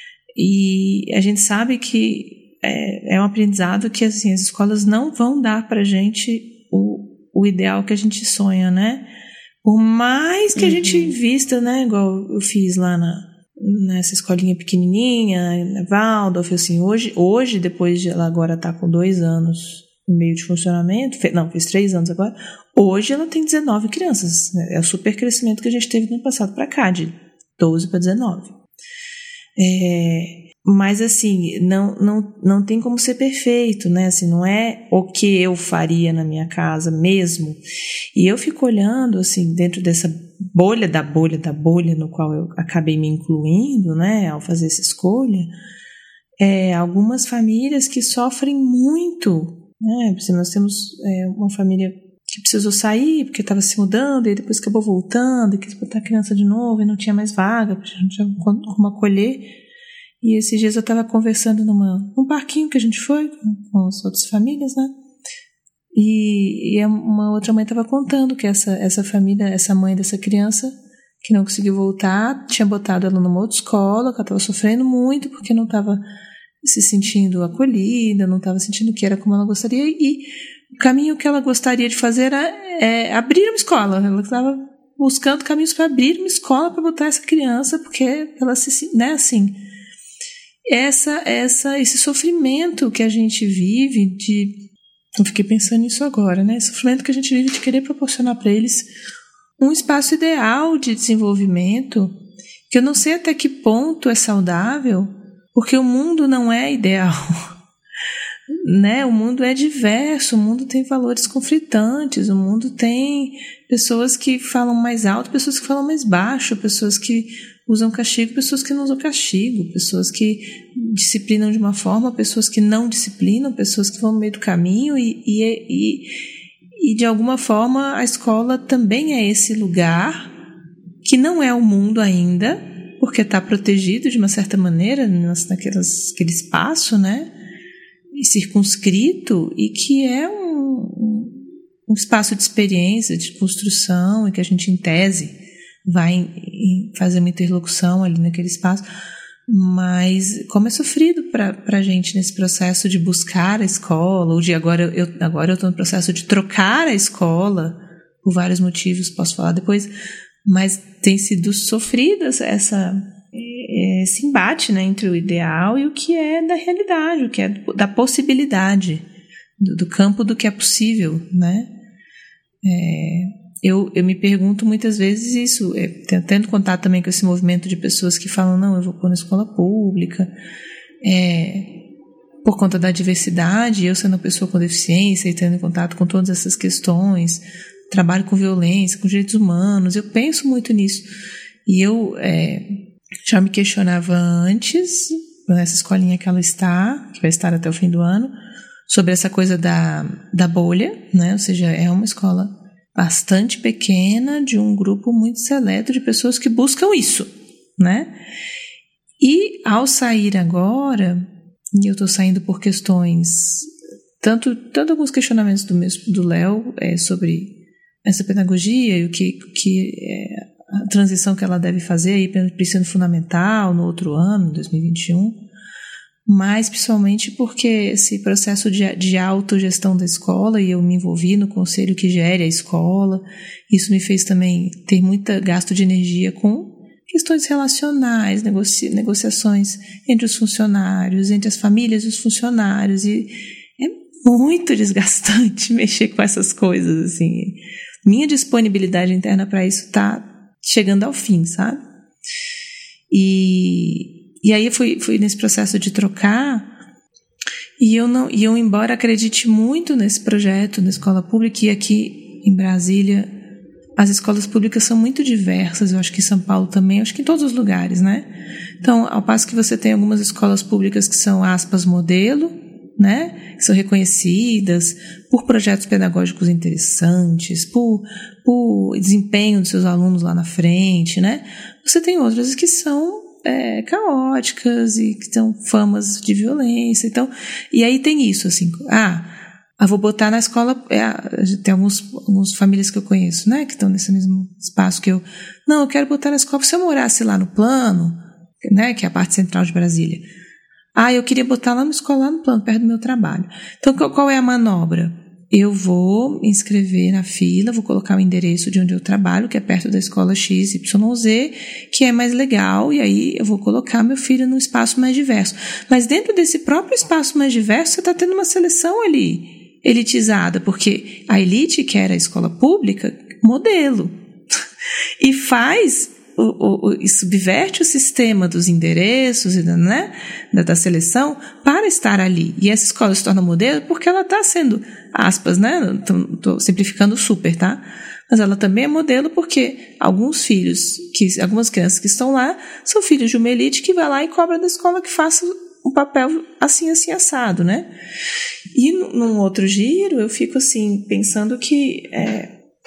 e a gente sabe que é, é um aprendizado que assim, as escolas não vão dar para a gente o, o ideal que a gente sonha, né. Por mais que a uhum. gente invista, né, igual eu fiz lá na, nessa escolinha pequenininha, na Waldorf, assim, hoje, hoje, depois de ela agora estar tá com dois anos e meio de funcionamento, fe, não, fez três anos agora, hoje ela tem dezenove crianças, né, é o super crescimento que a gente teve no ano passado para cá, de doze para dezenove. É... Mas, assim, não, não, não tem como ser perfeito, né? Assim, não é o que eu faria na minha casa mesmo. E eu fico olhando, assim, dentro dessa bolha da bolha da bolha no qual eu acabei me incluindo, né? Ao fazer essa escolha, é, algumas famílias que sofrem muito, né? Nós temos é, uma família que precisou sair porque estava se mudando e depois acabou voltando e quis botar a criança de novo e não tinha mais vaga, porque não tinha como acolher. E esses dias eu estava conversando numa, num parquinho que a gente foi com, com as outras famílias, né? E, e uma outra mãe estava contando que essa, essa família, essa mãe dessa criança que não conseguiu voltar, tinha botado ela numa outra escola, que ela estava sofrendo muito porque não estava se sentindo acolhida, não estava sentindo que era como ela gostaria. E o caminho que ela gostaria de fazer era é, abrir uma escola. Ela estava buscando caminhos para abrir uma escola para botar essa criança, porque ela se, né, assim... Essa, essa, esse sofrimento que a gente vive de... Eu fiquei pensando nisso agora, né? Esse sofrimento que a gente vive de querer proporcionar para eles um espaço ideal de desenvolvimento, que eu não sei até que ponto é saudável, porque o mundo não é ideal, né? O mundo é diverso, o mundo tem valores conflitantes, o mundo tem pessoas que falam mais alto, pessoas que falam mais baixo, pessoas que usam castigo, pessoas que não usam castigo, pessoas que disciplinam de uma forma, pessoas que não disciplinam, pessoas que vão no meio do caminho e, e, e, e de alguma forma a escola também é esse lugar que não é o mundo ainda, porque está protegido de uma certa maneira naquelas, naquele espaço, né, e circunscrito, e que é um, um espaço de experiência, de construção, e que a gente, em tese, vai fazer uma interlocução ali naquele espaço, mas como é sofrido para a gente nesse processo de buscar a escola, ou de agora eu agora eu estou no processo de trocar a escola, por vários motivos, posso falar depois, mas tem sido sofrida essa, esse embate, né, entre o ideal e o que é da realidade, o que é da possibilidade, do, do campo do que é possível, né? É... Eu, eu me pergunto muitas vezes isso, é, tendo contato também com esse movimento de pessoas que falam, não, eu vou pôr na escola pública, é, por conta da diversidade, eu sendo uma pessoa com deficiência e tendo contato com todas essas questões, trabalho com violência, com direitos humanos, eu penso muito nisso. E eu é, já me questionava antes, nessa escolinha que ela está, que vai estar até o fim do ano, sobre essa coisa da, da bolha, né? Ou seja, é uma escola bastante pequena, de um grupo muito seleto de pessoas que buscam isso, né? E ao sair agora, e eu estou saindo por questões, tanto, tanto alguns questionamentos do mesmo do Léo é, sobre essa pedagogia e o que, que é, a transição que ela deve fazer aí para o ensino fundamental no outro ano, em dois mil e vinte e um, mas principalmente porque esse processo de, de autogestão da escola, e eu me envolvi no conselho que gere a escola, isso me fez também ter muito gasto de energia com questões relacionais, negocia, negociações entre os funcionários, entre as famílias dos funcionários, e é muito desgastante mexer com essas coisas, assim. Minha disponibilidade interna para isso está chegando ao fim, sabe? E... E aí eu fui, fui nesse processo de trocar, e eu, não, e eu, embora acredite muito nesse projeto da escola pública, e aqui em Brasília as escolas públicas são muito diversas, eu acho que em São Paulo também, eu acho que em todos os lugares, né? Então, ao passo que você tem algumas escolas públicas que são, aspas, modelo, né? Que são reconhecidas por projetos pedagógicos interessantes, por, por desempenho dos seus alunos lá na frente, né? Você tem outras que são É, caóticas e que têm famas de violência. Então, e aí tem isso, assim, ah, eu vou botar na escola, é, tem alguns, algumas famílias que eu conheço, né, que estão nesse mesmo espaço que eu, não, eu quero botar na escola, se eu morasse lá no Plano, né, que é a parte central de Brasília, ah, eu queria botar lá na escola, lá no Plano, perto do meu trabalho. Então, qual é a manobra? Eu vou me inscrever na fila, vou colocar o endereço de onde eu trabalho, que é perto da escola X Y Z, que é mais legal, e aí eu vou colocar meu filho num espaço mais diverso. Mas dentro desse próprio espaço mais diverso, você está tendo uma seleção ali, elitizada, porque a elite, que era a escola pública, modelo, e faz... O, o, e subverte o sistema dos endereços e da, né, da, da seleção para estar ali. E essa escola se torna modelo porque ela está sendo, aspas, né? Estou simplificando super, tá? Mas ela também é modelo porque alguns filhos, que, algumas crianças que estão lá, são filhos de uma elite que vai lá e cobra da escola que faça um papel assim, assim, assado, né? E num outro giro, eu fico assim, pensando que é,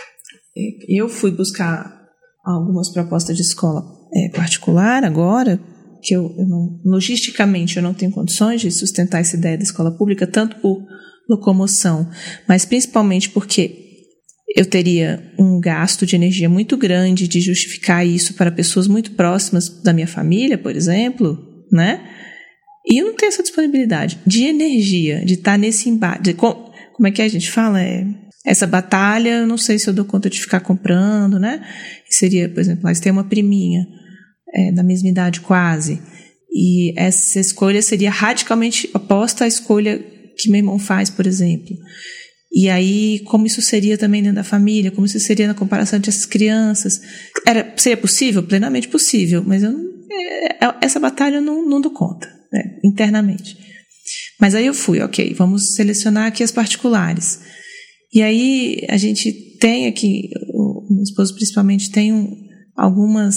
eu fui buscar algumas propostas de escola é, particular agora, que eu, eu não, logisticamente eu não tenho condições de sustentar essa ideia da escola pública, tanto por locomoção, mas principalmente porque eu teria um gasto de energia muito grande de justificar isso para pessoas muito próximas da minha família, por exemplo, né? E eu não tenho essa disponibilidade de energia, de estar nesse embate. Como é que a gente fala? É... Essa batalha, eu não sei se eu dou conta de ficar comprando, né? Seria, por exemplo, mas tem uma priminha é, da mesma idade quase. E essa escolha seria radicalmente oposta à escolha que meu irmão faz, por exemplo. E aí, como isso seria também dentro da família, como isso seria na comparação entre essas crianças. Era, seria possível? Plenamente possível, mas eu não, é, essa batalha eu não, não dou conta, né, internamente. Mas aí eu fui, ok, vamos selecionar aqui as particulares. E aí a gente tem aqui, o meu esposo principalmente tem um, algumas,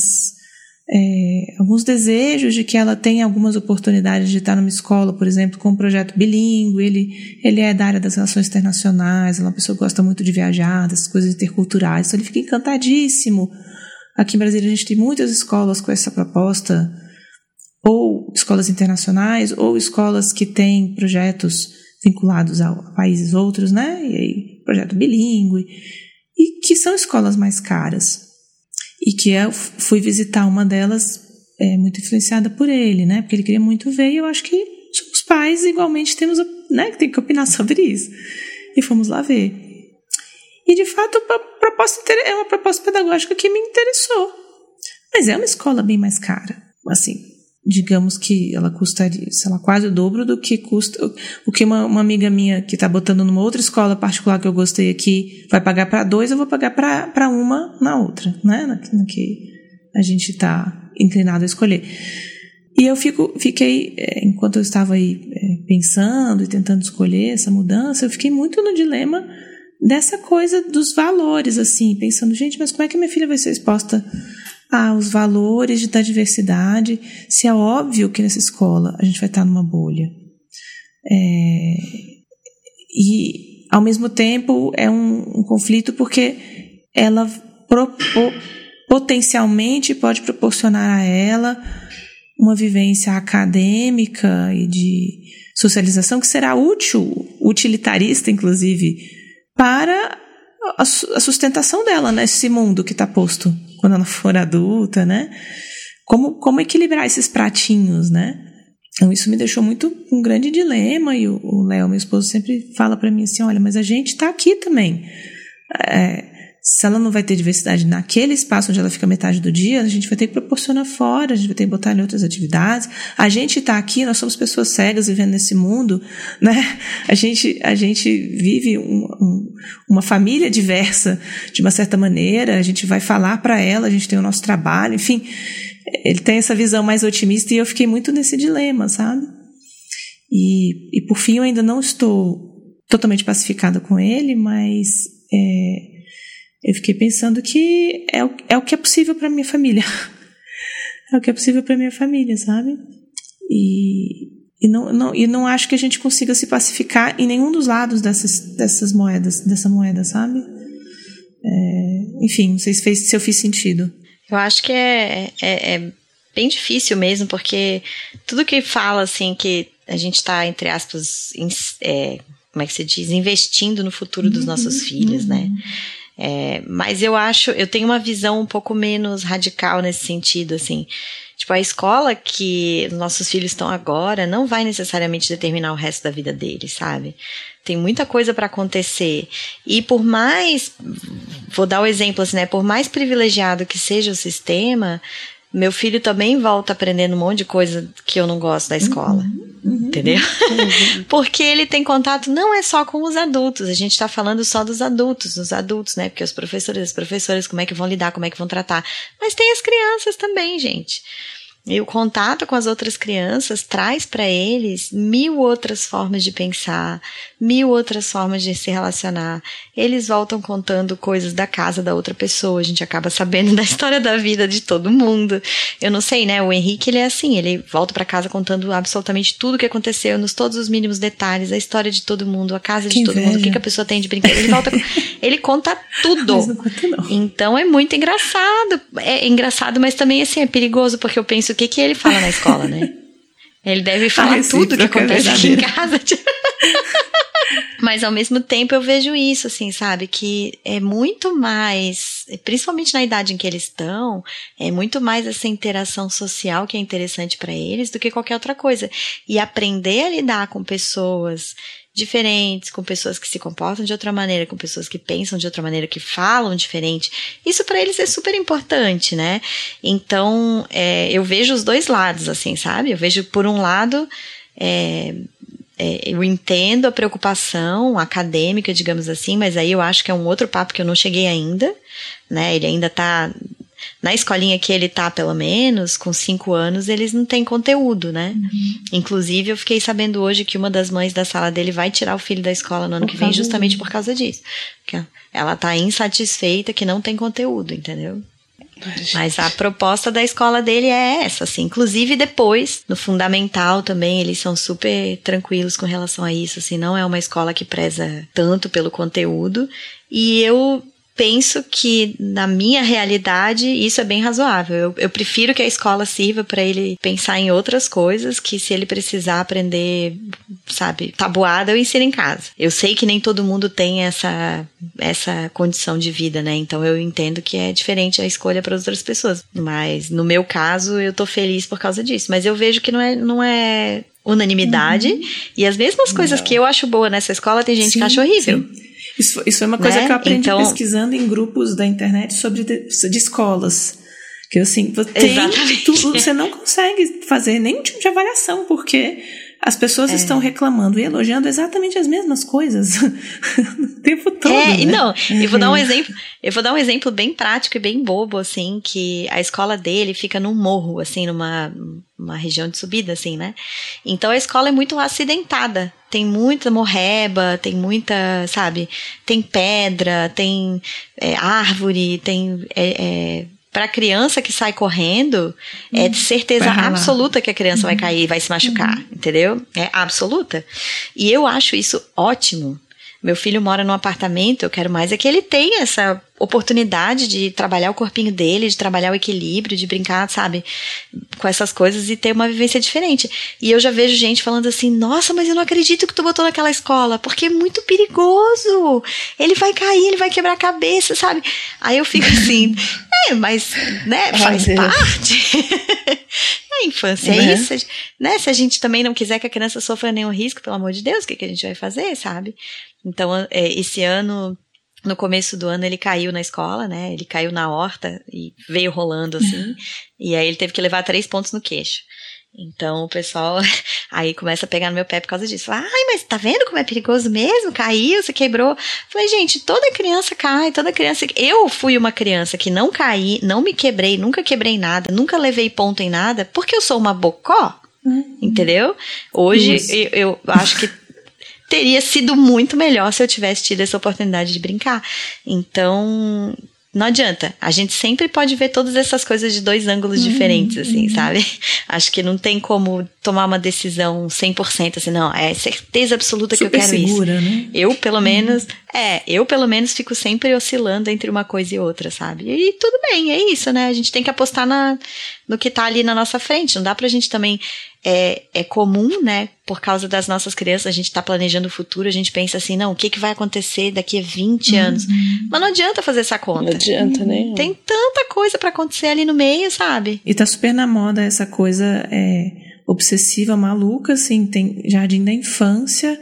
é, alguns desejos de que ela tenha algumas oportunidades de estar numa escola, por exemplo, com um projeto bilíngue. Ele, ele é da área das relações internacionais, é uma pessoa que gosta muito de viajar, dessas coisas interculturais, então ele fica encantadíssimo. Aqui em Brasília a gente tem muitas escolas com essa proposta, ou escolas internacionais, ou escolas que têm projetos vinculados a países outros, né? E aí, projeto bilíngue, e que são escolas mais caras. E que eu fui visitar uma delas, é, muito influenciada por ele, né? Porque ele queria muito ver, e eu acho que os pais igualmente temos, né, que tem que opinar sobre isso. E fomos lá ver. E, de fato, a proposta é uma proposta pedagógica que me interessou. Mas é uma escola bem mais cara, assim. Digamos que ela custaria, sei lá, quase o dobro do que custa, o que uma, uma amiga minha que está botando numa outra escola particular que eu gostei aqui vai pagar para dois, eu vou pagar para uma na outra, né? Na, na que a gente está inclinado a escolher. E eu fico, fiquei, é, enquanto eu estava aí é, pensando e tentando escolher essa mudança, eu fiquei muito no dilema dessa coisa dos valores, assim, pensando, gente, mas como é que minha filha vai ser exposta aos valores da diversidade, se é óbvio que nessa escola a gente vai estar numa bolha. É, e, ao mesmo tempo, é um, um conflito porque ela propo, potencialmente pode proporcionar a ela uma vivência acadêmica e de socialização que será útil, utilitarista, inclusive, para a sustentação dela nesse mundo que está posto quando ela for adulta, né? Como, como equilibrar esses pratinhos, né? Então isso me deixou muito um grande dilema, e o Léo, meu esposo, sempre fala para mim assim, olha, mas a gente está aqui também. É, se ela não vai ter diversidade naquele espaço onde ela fica metade do dia, a gente vai ter que proporcionar fora, a gente vai ter que botar em outras atividades. A gente está aqui, nós somos pessoas cegas vivendo nesse mundo, né? A gente, a gente vive um, um, uma família diversa de uma certa maneira, a gente vai falar para ela, a gente tem o nosso trabalho, enfim... Ele tem essa visão mais otimista e eu fiquei muito nesse dilema, sabe? E, e por fim, eu ainda não estou totalmente pacificada com ele, mas é, eu fiquei pensando que é o, é o que é possível para minha família. É o que é possível para minha família, sabe? E, e, não, não, e não acho que a gente consiga se pacificar em nenhum dos lados dessas, dessas moedas, dessa moeda, sabe? É, enfim, não sei se, fez, se eu fiz sentido. Eu acho que é, é, é bem difícil mesmo, porque tudo que fala, assim, que a gente está, entre aspas, in, é, como é que se diz? Investindo no futuro dos nossos uhum, filhos, uhum. né? É, mas eu acho, eu tenho uma visão um pouco menos radical nesse sentido, assim. Tipo, a escola que os nossos filhos estão agora não vai necessariamente determinar o resto da vida deles, sabe? Tem muita coisa para acontecer. E por mais, vou dar o exemplo assim, né? Por mais privilegiado que seja o sistema, meu filho também volta aprendendo um monte de coisa que eu não gosto da escola. Uhum, uhum, entendeu? Uhum. Porque ele tem contato não é só com os adultos. A gente está falando só dos adultos, dos adultos, né? Porque os professores, as professoras, como é que vão lidar, como é que vão tratar. Mas tem as crianças também, gente. E o contato com as outras crianças traz para eles mil outras formas de pensar, mil outras formas de se relacionar. Eles voltam contando coisas da casa da outra pessoa, a gente acaba sabendo da história da vida de todo mundo. Eu não sei, né? O Henrique, ele é assim, ele volta para casa contando absolutamente tudo o que aconteceu, nos todos os mínimos detalhes, a história de todo mundo, a casa de que todo inveja. mundo, o que, que a pessoa tem de brinquedo. Ele volta, ele conta tudo. Mas não conta, não. Então é muito engraçado. É engraçado, mas também assim, é perigoso, porque eu penso o que, que ele fala na escola, né? Ele deve falar ah, tudo o que acontece aqui em casa. Mas ao mesmo tempo eu vejo isso, assim, sabe? Que é muito mais, principalmente na idade em que eles estão, é muito mais essa interação social que é interessante para eles do que qualquer outra coisa. E aprender a lidar com pessoas diferentes, com pessoas que se comportam de outra maneira, com pessoas que pensam de outra maneira, que falam diferente, isso para eles é super importante, né? Então, é, eu vejo os dois lados, assim, sabe? Eu vejo, por um lado, é, é, eu entendo a preocupação acadêmica, digamos assim, mas aí eu acho que é um outro papo que eu não cheguei ainda, né? Ele ainda tá... Na escolinha que ele tá, pelo menos, com cinco anos, eles não têm conteúdo, né? Uhum. Inclusive, eu fiquei sabendo hoje que uma das mães da sala dele vai tirar o filho da escola no ano por que vem justamente disso. Por causa disso. Porque ela tá insatisfeita que não tem conteúdo, entendeu? Ai, mas a proposta da escola dele é essa, assim. Inclusive, depois, no fundamental também, eles são super tranquilos com relação a isso, assim. Não é uma escola que preza tanto pelo conteúdo. E eu... penso que, na minha realidade, isso é bem razoável. Eu, eu prefiro que a escola sirva para ele pensar em outras coisas, que se ele precisar aprender, sabe, tabuada, eu ensino em casa. Eu sei que nem todo mundo tem essa, essa condição de vida, né? Então eu entendo que é diferente a escolha para outras pessoas. Mas, no meu caso, eu tô feliz por causa disso. Mas eu vejo que não é... Não é unanimidade, uhum. E as mesmas coisas não. que eu acho boa nessa escola, tem gente sim, que acha horrível. Sim. Isso, isso é uma coisa né? que eu aprendi então, pesquisando em grupos da internet sobre de, de escolas. Que assim, tem, tu, você não consegue fazer nenhum tipo de avaliação, porque as pessoas é. estão reclamando e elogiando exatamente as mesmas coisas o tempo todo. É, né? não, uhum. eu vou dar um exemplo, eu vou dar um exemplo bem prático e bem bobo, assim, que a escola dele fica num morro, assim, numa uma região de subida, assim, né? Então a escola é muito acidentada. Tem muita morreba, tem muita, sabe, tem pedra, tem é, árvore, tem... É, é, para criança que sai correndo, hum, é de certeza absoluta que a criança hum. vai cair, vai se machucar, hum. entendeu? É absoluta. E eu acho isso ótimo. Meu filho mora num apartamento, eu quero mais é que ele tenha essa oportunidade de trabalhar o corpinho dele, de trabalhar o equilíbrio, de brincar, sabe, com essas coisas e ter uma vivência diferente. E eu já vejo gente falando assim, nossa, mas eu não acredito que tu botou naquela escola, porque é muito perigoso, ele vai cair, ele vai quebrar a cabeça, sabe? Aí eu fico assim, é, mas, né, faz parte. É a infância, é, é isso, né? Se a gente também não quiser que a criança sofra nenhum risco, pelo amor de Deus, o que, que a gente vai fazer, sabe? Então, é, esse ano, no começo do ano, ele caiu na escola, né? Ele caiu na horta e veio rolando assim. E aí ele teve que levar três pontos no queixo. Então o pessoal aí começa a pegar no meu pé por causa disso. Ai, mas tá vendo como é perigoso mesmo? Caiu, você quebrou. Falei, gente, toda criança cai, toda criança... Eu fui uma criança que não caí, não me quebrei, nunca quebrei nada, nunca levei ponto em nada, porque eu sou uma bocó, uhum. Entendeu? Hoje eu, eu acho que teria sido muito melhor se eu tivesse tido essa oportunidade de brincar. Então... Não adianta, a gente sempre pode ver todas essas coisas de dois ângulos uhum, diferentes, assim, uhum. sabe? Acho que não tem como tomar uma decisão cem por cento, assim, não, é certeza absoluta Super que eu quero segura, isso. Né? Eu, pelo uhum. menos, é, eu pelo menos fico sempre oscilando entre uma coisa e outra, sabe? E tudo bem, é isso, né? A gente tem que apostar na, no que tá ali na nossa frente, não dá pra gente também... É, é comum, né, por causa das nossas crianças, a gente tá planejando o futuro, a gente pensa assim, não, o que, que vai acontecer daqui a vinte uhum. anos? Mas não adianta fazer essa conta. Não adianta, né? Tem tanta coisa pra acontecer ali no meio, sabe? E tá super na moda essa coisa é, obsessiva, maluca, assim, tem jardim da infância,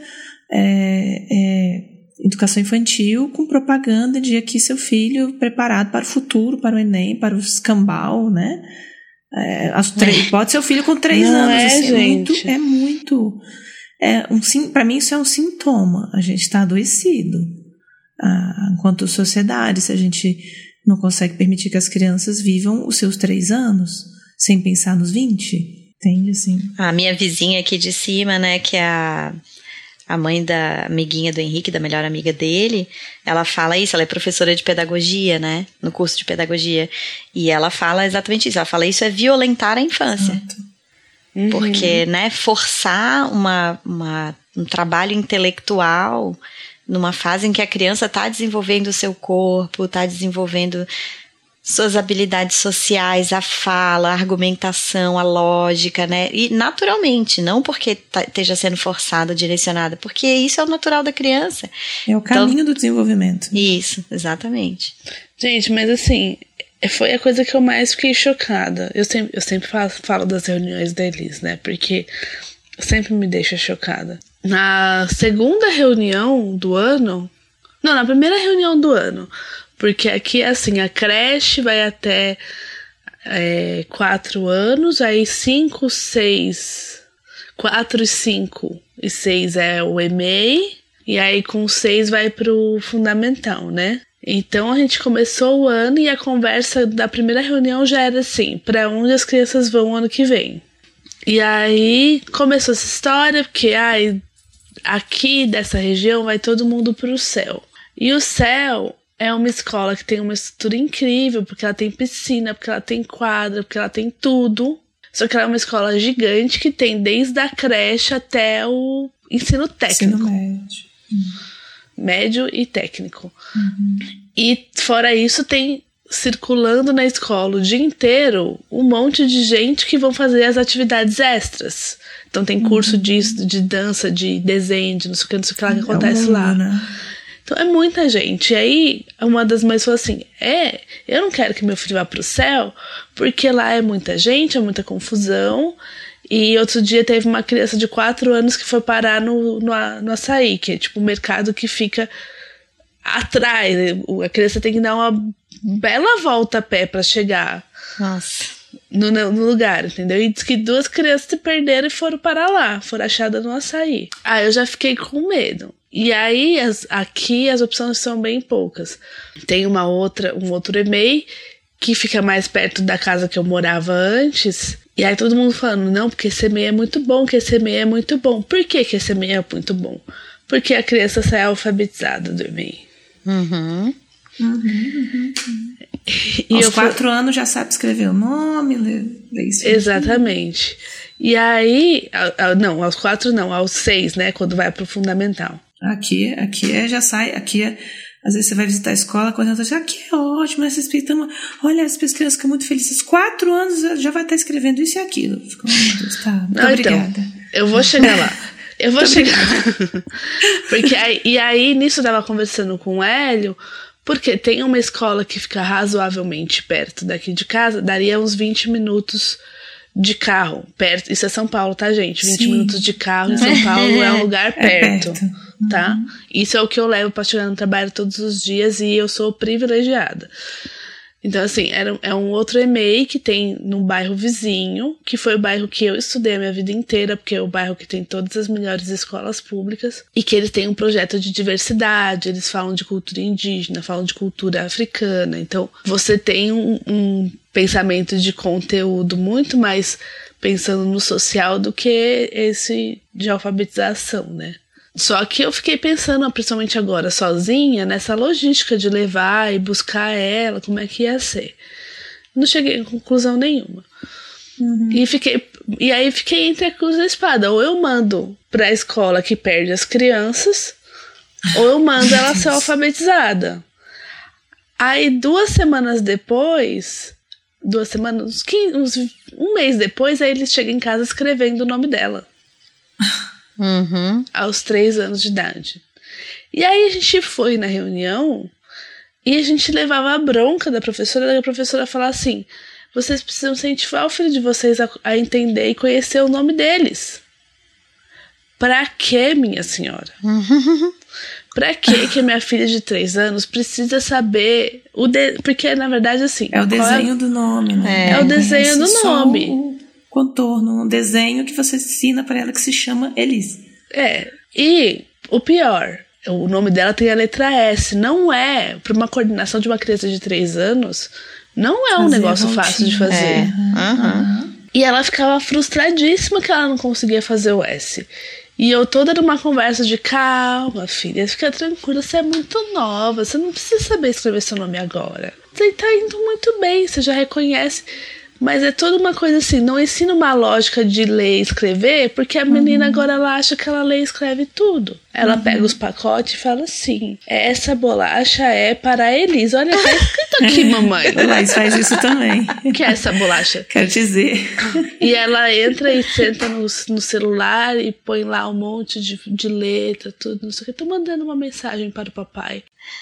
é, é, educação infantil com propaganda de aqui seu filho preparado para o futuro, para o Enem, para o escambau, né? É, as três, pode ser o filho com três não anos. É, assim, gente. É muito. É um, para mim, isso é um sintoma. A gente está adoecido. Ah, enquanto sociedade, se a gente não consegue permitir que as crianças vivam os seus três anos sem pensar nos vinte, entende? Assim. A minha vizinha aqui de cima, né, que é a. A mãe da amiguinha do Henrique, da melhor amiga dele, ela fala isso, ela é professora de pedagogia, né, no curso de pedagogia, e ela fala exatamente isso, ela fala isso é violentar a infância, uhum. porque, né, forçar uma, uma, um trabalho intelectual numa fase em que a criança está desenvolvendo o seu corpo, está desenvolvendo suas habilidades sociais, a fala, a argumentação, a lógica, né? E naturalmente, não porque tá, esteja sendo forçada, direcionada, porque isso é o natural da criança. É o caminho então, do desenvolvimento. Isso, exatamente. Gente, mas assim, foi a coisa que eu mais fiquei chocada. Eu sempre, eu sempre falo, falo das reuniões da Elis, né? Porque sempre me deixa chocada. Na segunda reunião do ano... Não, na primeira reunião do ano... Porque aqui, assim, a creche vai até é, quatro anos, aí cinco, seis, quatro e cinco e seis é o E M E I, e aí com seis vai pro fundamental, né? Então a gente começou o ano e a conversa da primeira reunião já era assim, para onde as crianças vão ano que vem. E aí começou essa história, porque ai, aqui dessa região vai todo mundo pro céu. E o céu... É uma escola que tem uma estrutura incrível, porque ela tem piscina, porque ela tem quadra, porque ela tem tudo. Só que ela é uma escola gigante que tem desde a creche até o ensino técnico. Ensino médio. Médio e técnico. Uhum. E fora isso tem, circulando na escola o dia inteiro, um monte de gente que vão fazer as atividades extras. Então tem curso uhum. disso, de dança, de desenho, de não sei o que, não sei o que lá que acontece é mundo, lá. Né? Então é muita gente. E aí uma das mães falou assim, é, eu não quero que meu filho vá pro céu, porque lá é muita gente, é muita confusão. E outro dia teve uma criança de quatro anos que foi parar no, no, no açaí, que é tipo um mercado que fica atrás. A criança tem que dar uma bela volta a pé pra chegar Nossa. No, no lugar, entendeu? E diz que duas crianças se perderam e foram parar lá, foram achadas no açaí. Ah, eu já fiquei com medo. E aí, as, aqui as opções são bem poucas. Tem uma outra, um outro E M E I que fica mais perto da casa que eu morava antes. E aí todo mundo falando, não, porque esse E M E I é muito bom, que esse E M E I é muito bom. Por que que esse E M E I é muito bom? Porque a criança sai alfabetizada do E M E I. Uhum. Uhum, uhum. E aos eu quatro fui... anos já sabe escrever o nome, ler, ler isso. Exatamente. E aí, não, aos quatro não, aos seis, né, quando vai pro fundamental. Aqui, aqui é, já sai, aqui é, Às vezes você vai visitar a escola, a coordenadora diz, aqui é ótimo, essa escrita, olha, as crianças ficam muito felizes. Quatro anos já vai estar escrevendo isso e aquilo. Fico, oh, meu Deus, tá, muito Não, obrigada. Então, eu vou chegar lá. Eu vou chegar. Porque aí, e aí, nisso eu tava conversando com o Hélio, porque tem uma escola que fica razoavelmente perto daqui de casa, daria uns vinte minutos de carro, perto. Isso é São Paulo, tá, gente? vinte Sim. minutos de carro em São Paulo é um lugar perto, é perto. tá? Uhum. Isso é o que eu levo pra chegar no trabalho todos os dias e eu sou privilegiada. Então, assim, era, é um outro E M E I que tem num bairro vizinho, que foi o bairro que eu estudei a minha vida inteira, porque é o bairro que tem todas as melhores escolas públicas, e que eles têm um projeto de diversidade, eles falam de cultura indígena, falam de cultura africana. Então, você tem um, um pensamento de conteúdo muito mais pensando no social do que esse de alfabetização, né? Só que eu fiquei pensando, principalmente agora, sozinha, nessa logística de levar e buscar ela, como é que ia ser. Não cheguei a conclusão nenhuma. Uhum. E, fiquei, e aí fiquei entre a cruz e a espada. Ou eu mando pra escola que perde as crianças, ou eu mando ela ser alfabetizada. Aí duas semanas depois, duas semanas, uns quinze, uns, um mês depois, aí eles chegam em casa escrevendo o nome dela. Uhum. Aos três anos de idade. E aí a gente foi na reunião e a gente levava a bronca da professora, e a professora falava assim, vocês precisam incentivar o filho de vocês a, a entender e conhecer o nome deles. Pra quê, minha senhora? Pra quê que a minha filha de três anos precisa saber o de... porque na verdade assim é o desenho é... do nome, né? É, é o desenho do nome. O contorno, um desenho que você ensina pra ela que se chama Elise. É, e o pior, o nome dela tem a letra S, não é, para uma coordenação de uma criança de três anos, não é um fazer negócio fácil de fazer. É. Uhum. E ela ficava frustradíssima que ela não conseguia fazer o S. E eu toda numa conversa de calma, filha, fica tranquila, você é muito nova, você não precisa saber escrever seu nome agora. Você tá indo muito bem, você já reconhece. Mas é toda uma coisa assim, não ensina uma lógica de ler e escrever, porque a menina uhum. agora ela acha que ela lê e escreve tudo. Ela uhum. pega os pacotes e fala assim, essa bolacha é para a Elise. Olha, tá escrito aqui, mamãe. Mas faz isso também. Que é essa bolacha? Quero dizer. E ela entra e senta no, no celular e põe lá um monte de, de letra, tudo, não sei o que. Tô mandando uma mensagem para o papai.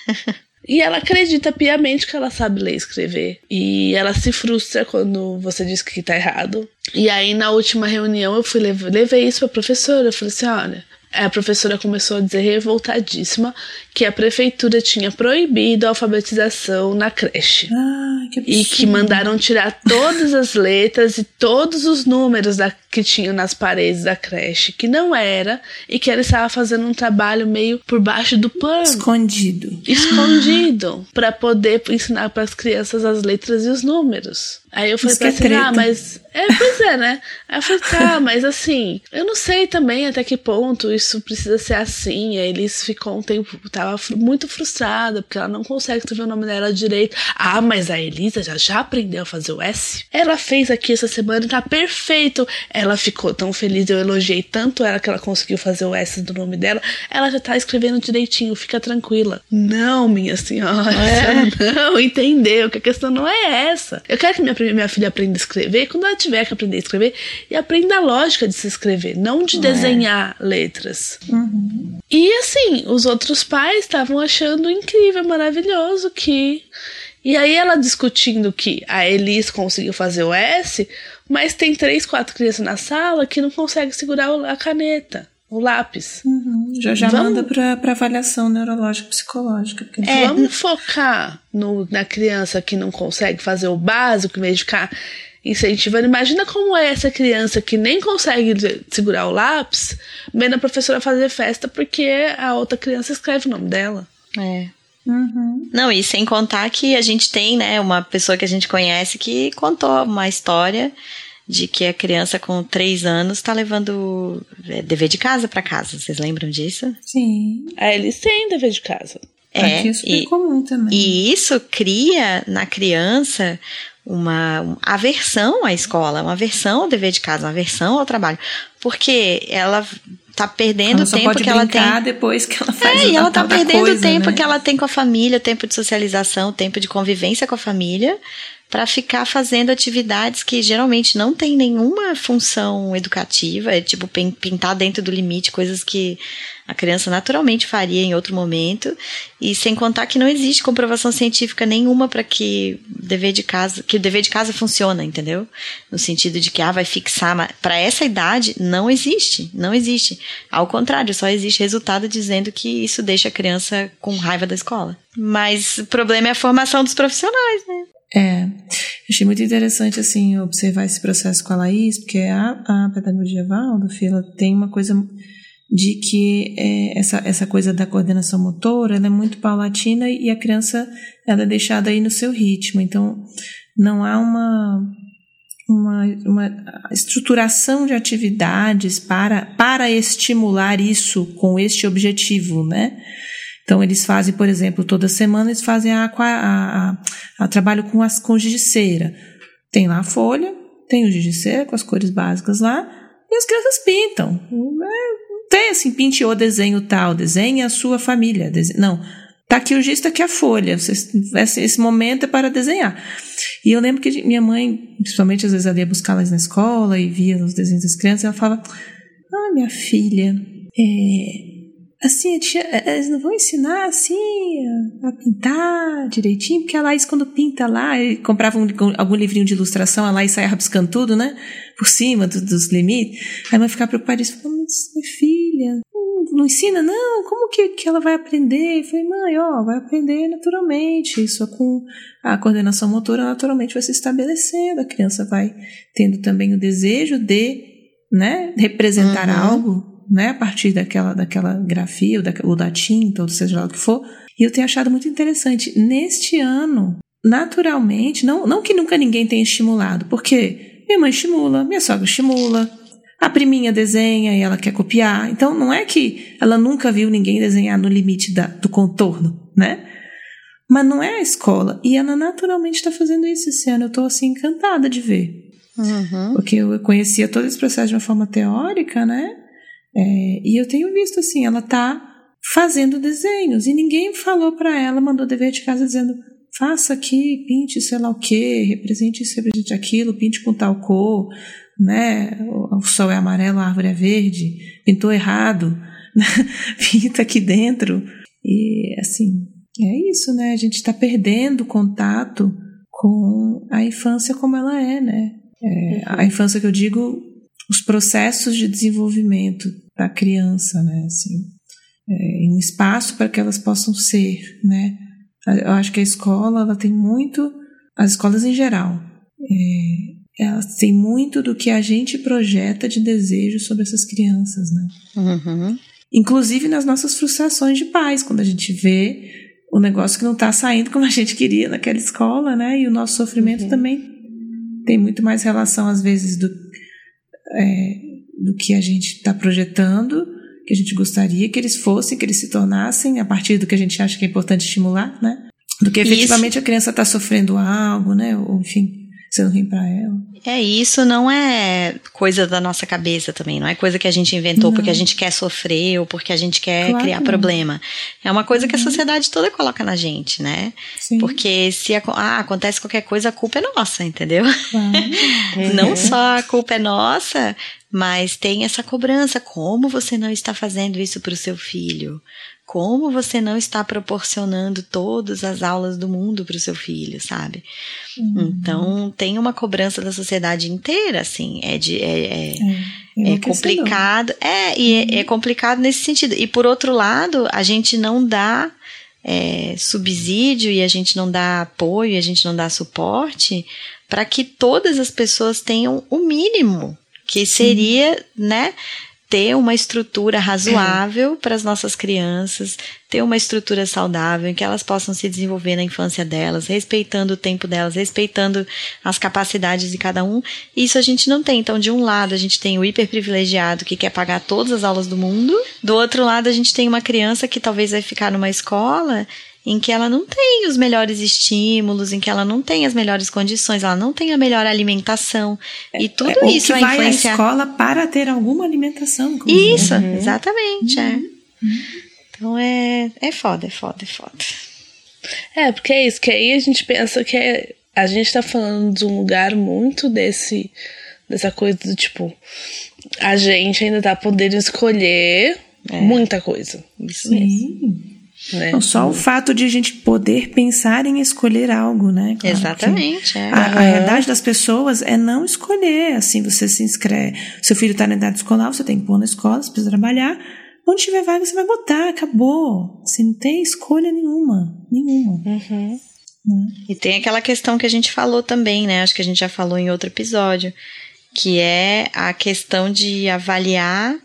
E ela acredita piamente que ela sabe ler e escrever. E ela se frustra quando você diz que tá errado. E aí, na última reunião, eu fui levei, levei isso pra professora. Eu falei assim, olha... A professora começou a dizer revoltadíssima que a prefeitura tinha proibido a alfabetização na creche. Ah, que absurdo. E que mandaram tirar todas as letras e todos os números da, que tinham nas paredes da creche, que não era, e que ela estava fazendo um trabalho meio por baixo do pano. Escondido. Escondido. Para poder ensinar para as crianças as letras e os números. Aí eu falei pra assim, ah, mas... É, pois é, né? Aí eu falei, tá, mas assim, eu não sei também até que ponto isso precisa ser assim. Aí eles ficou um tempo, tava muito frustrada, porque ela não consegue escrever o nome dela direito. Ah, mas a Elisa já, já aprendeu a fazer o S? Ela fez aqui essa semana e tá perfeito. Ela ficou tão feliz, eu elogiei tanto ela que ela conseguiu fazer o S do nome dela. Ela já tá escrevendo direitinho, fica tranquila. Não, minha senhora, é. Não entendeu que a questão não é essa. Eu quero que minha minha filha aprenda a escrever quando ela tiver que aprender a escrever e aprenda a lógica de se escrever, não de desenhar é. letras. Uhum. E assim, os outros pais estavam achando incrível, maravilhoso que... E aí ela discutindo que a Elise conseguiu fazer o S, mas tem três, quatro crianças na sala que não conseguem segurar a caneta, o lápis. Uhum. Já já vamos... manda pra, pra avaliação neurológica psicológica. Porque... É, vamos focar no, na criança que não consegue fazer o básico, em vez de ficar incentivando. Imagina como é essa criança que nem consegue segurar o lápis, vendo a professora fazer festa porque a outra criança escreve o nome dela. É. Uhum. Não, e sem contar que a gente tem, né, uma pessoa que a gente conhece que contou uma história de que a criança com três anos tá levando dever de casa pra casa. Vocês lembram disso? Sim. Ah, eles têm dever de casa. É, aqui é super e, comum também. E isso cria na criança uma, uma aversão à escola, uma aversão ao dever de casa, uma aversão ao trabalho. Porque ela tá perdendo ela o só tempo pode que ela tem. depois que ela faz É, o e ela tá Natal da perdendo coisa, o tempo né? que ela tem com a família, o tempo de socialização, o tempo de convivência com a família, para ficar fazendo atividades que geralmente não tem nenhuma função educativa, é tipo pintar dentro do limite, coisas que a criança naturalmente faria em outro momento, e sem contar que não existe comprovação científica nenhuma para que dever de casa, que o dever de casa funciona, entendeu? No sentido de que ah, vai fixar, para essa idade não existe, não existe. Ao contrário, só existe resultado dizendo que isso deixa a criança com raiva da escola. Mas o problema é a formação dos profissionais, né? É, achei muito interessante, assim, observar esse processo com a Laís, porque a, a pedagogia Waldorf, ela tem uma coisa de que é, essa, essa coisa da coordenação motora, ela é muito paulatina e a criança, ela é deixada aí no seu ritmo, então não há uma, uma, uma estruturação de atividades para, para estimular isso com este objetivo, né? Então, eles fazem, por exemplo, toda semana eles fazem a, a, a, a trabalho com, as, com giz de cera. Tem lá a folha, tem o giz de cera com as cores básicas lá, e as crianças pintam. Não tem assim, pinte o desenho tal, desenhe a sua família. Desenhe, não, tá aqui o giz, tá aqui a folha. Esse, esse momento é para desenhar. E eu lembro que minha mãe, principalmente às vezes ela ia buscá-las na escola e via os desenhos das crianças, ela falava, ah, minha filha, é... assim, tia, eles não vão ensinar assim a pintar direitinho, porque a Laís quando pinta lá, comprava um, algum livrinho de ilustração, a Laís saia rabiscando tudo, né, por cima do, dos limites, aí a mãe ficava preocupada e falava, mas minha filha, não, não ensina não, como que, que ela vai aprender? Eu falei, mãe, ó, vai aprender naturalmente, só com a coordenação motora naturalmente vai se estabelecendo, a criança vai tendo também o desejo de, né, representar uhum. algo, né, a partir daquela, daquela grafia, ou da, ou da tinta, ou seja lá o que for. E eu tenho achado muito interessante. Neste ano, naturalmente, não, não que nunca ninguém tenha estimulado, porque minha mãe estimula, minha sogra estimula, a priminha desenha e ela quer copiar. Então, não é que ela nunca viu ninguém desenhar no limite da, do contorno, né? Mas não é a escola. E ela naturalmente está fazendo isso esse ano. Eu estou, assim, encantada de ver. Uhum. Porque eu conhecia todo esse processo de uma forma teórica, né? É, e eu tenho visto assim, ela tá fazendo desenhos e ninguém falou para ela, mandou dever de casa dizendo, faça aqui, pinte sei lá o que, represente isso, represente aquilo, pinte com tal cor, né, o, o sol é amarelo, a árvore é verde, pintou errado, pinta aqui dentro. E assim, é isso, né, a gente está perdendo o contato com a infância como ela é, né, é, uhum. A infância que eu digo, os processos de desenvolvimento da criança, né, assim, é, em um espaço para que elas possam ser, né, eu acho que a escola, ela tem muito, as escolas em geral, é, elas têm muito do que a gente projeta de desejo sobre essas crianças, né, uhum. Inclusive nas nossas frustrações de pais, quando a gente vê o negócio que não está saindo como a gente queria naquela escola, né, e o nosso sofrimento uhum. também tem muito mais relação, às vezes, do É, do que a gente está projetando, que a gente gostaria que eles fossem, que eles se tornassem, a partir do que a gente acha que é importante estimular, né? Do que efetivamente isso. A criança está sofrendo algo, né? Ou, enfim, sendo ruim para ela. É, isso não é coisa da nossa cabeça também, não é coisa que a gente inventou não. Porque a gente quer sofrer ou porque a gente quer claro criar que problema. É uma coisa que a sociedade toda coloca na gente, né? Sim. Porque se ah, acontece qualquer coisa, a culpa é nossa, entendeu? Claro. Não só a culpa é nossa, mas tem essa cobrança. Como você não está fazendo isso para o seu filho? Como você não está proporcionando todas as aulas do mundo para o seu filho, sabe? Uhum. Então, tem uma cobrança da sociedade inteira, assim, é, de, é, é, é, é complicado, é, e é, é complicado nesse sentido. E, por outro lado, a gente não dá é, subsídio e a gente não dá apoio, a gente não dá suporte para que todas as pessoas tenham o mínimo, que seria, Sim. né, ter uma estrutura razoável é. para as nossas crianças, ter uma estrutura saudável em que elas possam se desenvolver na infância delas, respeitando o tempo delas, respeitando as capacidades de cada um. Isso a gente não tem. Então, de um lado, a gente tem o hiperprivilegiado que quer pagar todas as aulas do mundo. Do outro lado, a gente tem uma criança que talvez vai ficar numa escola em que ela não tem os melhores estímulos, em que ela não tem as melhores condições, ela não tem a melhor alimentação. E tudo é, isso que vai vai influenciar. À escola para ter alguma alimentação. Isso, uhum. exatamente. Uhum. É. Então é, é foda, é foda, é foda. É, porque é isso, que aí a gente pensa que é, a gente tá falando de um lugar muito desse, dessa coisa do tipo, a gente ainda tá podendo escolher é. muita coisa. Isso Sim. mesmo. Né? Não, só o fato de a gente poder pensar em escolher algo, né? Claro, exatamente. É. A, a realidade das pessoas é não escolher. Assim, você se inscreve, seu filho está na idade escolar, você tem que pôr na escola, você precisa trabalhar. Onde tiver vaga, você vai botar, acabou. Você não tem escolha nenhuma. Nenhuma. Uhum. Né? E tem aquela questão que a gente falou também, né? Acho que a gente já falou em outro episódio, que é a questão de avaliar.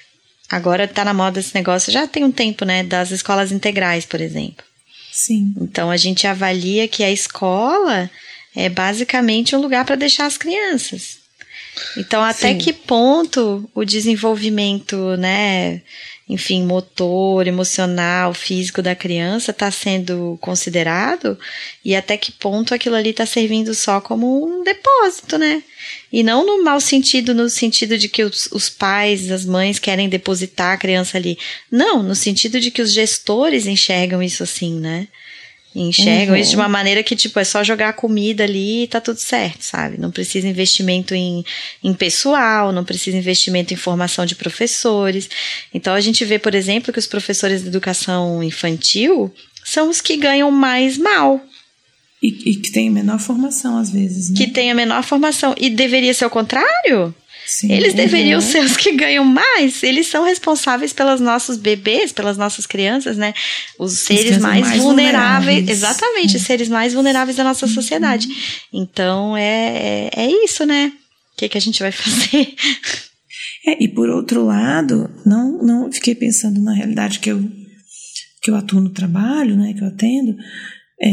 Agora tá na moda esse negócio, já tem um tempo, né? Das escolas integrais, por exemplo. Sim. Então a gente avalia que a escola é basicamente um lugar para deixar as crianças. Então, até Sim. que ponto o desenvolvimento, né, enfim, motor, emocional, físico da criança está sendo considerado e até que ponto aquilo ali está servindo só como um depósito, né? E não no mau sentido, no sentido de que os, os pais, as mães querem depositar a criança ali. Não, no sentido de que os gestores enxergam isso assim, né? Enxergam uhum. isso de uma maneira que, tipo, é só jogar comida ali e tá tudo certo, sabe? Não precisa investimento em, em pessoal, não precisa investimento em formação de professores. Então, a gente vê, por exemplo, que os professores de educação infantil são os que ganham mais mal. E, e que tem a menor formação, às vezes, né? Que tem a menor formação. E deveria ser o contrário? Sim. Eles deveriam uhum. ser os que ganham mais. Eles são responsáveis pelos nossos bebês, pelas nossas crianças, né? Os seres mais, mais vulneráveis, vulneráveis. Exatamente, é. os seres mais vulneráveis da nossa sociedade. Uhum. Então, é, é, é isso, né? O que, que a gente vai fazer? É, e por outro lado, não, não fiquei pensando na realidade que eu, que eu atuo no trabalho, né? Que eu atendo, é,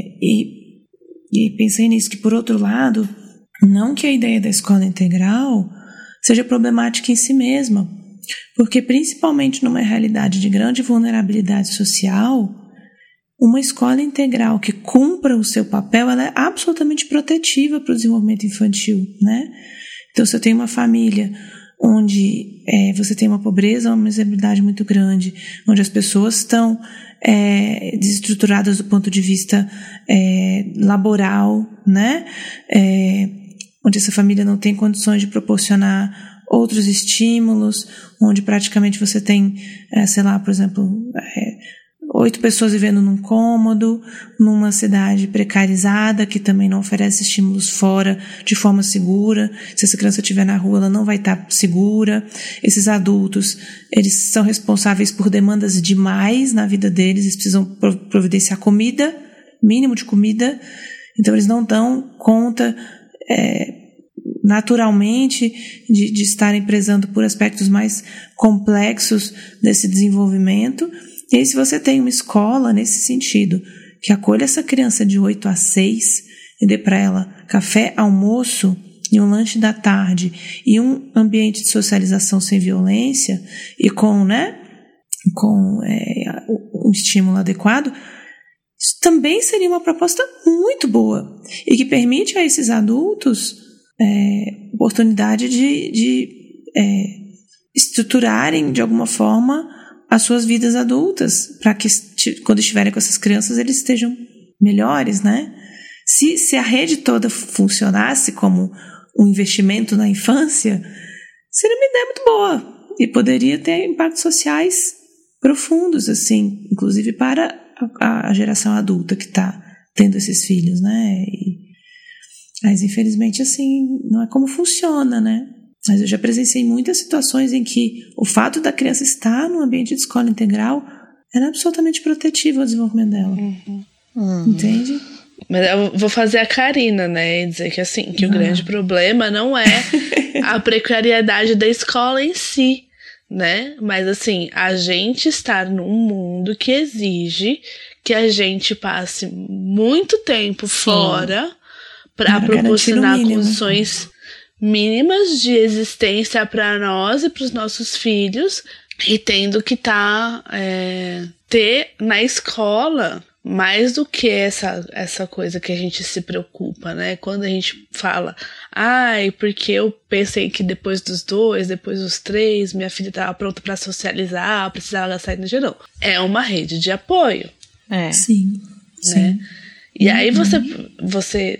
e, e pensei nisso, que por outro lado, não que a ideia da escola integral seja problemática em si mesma, porque principalmente numa realidade de grande vulnerabilidade social, uma escola integral que cumpra o seu papel, ela é absolutamente protetiva para o desenvolvimento infantil, né? Então, se eu tenho uma família onde é, você tem uma pobreza, uma miserabilidade muito grande, onde as pessoas estão é, desestruturadas do ponto de vista é, laboral, né? É, onde essa família não tem condições de proporcionar outros estímulos, onde praticamente você tem, é, sei lá, por exemplo, é, oito pessoas vivendo num cômodo, numa cidade precarizada, que também não oferece estímulos fora de forma segura. Se essa criança estiver na rua, ela não vai estar segura. Esses adultos, eles são responsáveis por demandas demais na vida deles, eles precisam providenciar comida, mínimo de comida, então eles não dão conta É, naturalmente de, de estarem prezando por aspectos mais complexos desse desenvolvimento. E aí, se você tem uma escola nesse sentido, que acolha essa criança de oito a seis e dê para ela café, almoço e um lanche da tarde e um ambiente de socialização sem violência e com, né, com é, um estímulo adequado, isso também seria uma proposta muito boa e que permite a esses adultos é, oportunidade de, de é, estruturarem de alguma forma as suas vidas adultas, para que quando estiverem com essas crianças eles estejam melhores, né? Se, se a rede toda funcionasse como um investimento na infância, seria uma ideia muito boa e poderia ter impactos sociais profundos, assim, inclusive para a, a geração adulta que está tendo esses filhos, né? E, mas, infelizmente, assim, não é como funciona, né? Mas eu já presenciei muitas situações em que o fato da criança estar num ambiente de escola integral era absolutamente protetivo ao desenvolvimento dela. Uhum. Uhum. Entende? Mas eu vou fazer a Karina, né? E dizer que, assim, que ah. o grande problema não é a precariedade da escola em si, né? Mas, assim, a gente estar num mundo que exige que a gente passe muito tempo Sim. fora para proporcionar condições mínimas de existência para nós e para os nossos filhos, e tendo que tá, é, ter na escola mais do que essa, essa coisa que a gente se preocupa, né? Quando a gente fala, ai, porque eu pensei que depois dos dois, depois dos três, minha filha estava pronta para socializar, precisava gastar energia. Não. É uma rede de apoio. É. Sim. Né? Sim. E aí você, você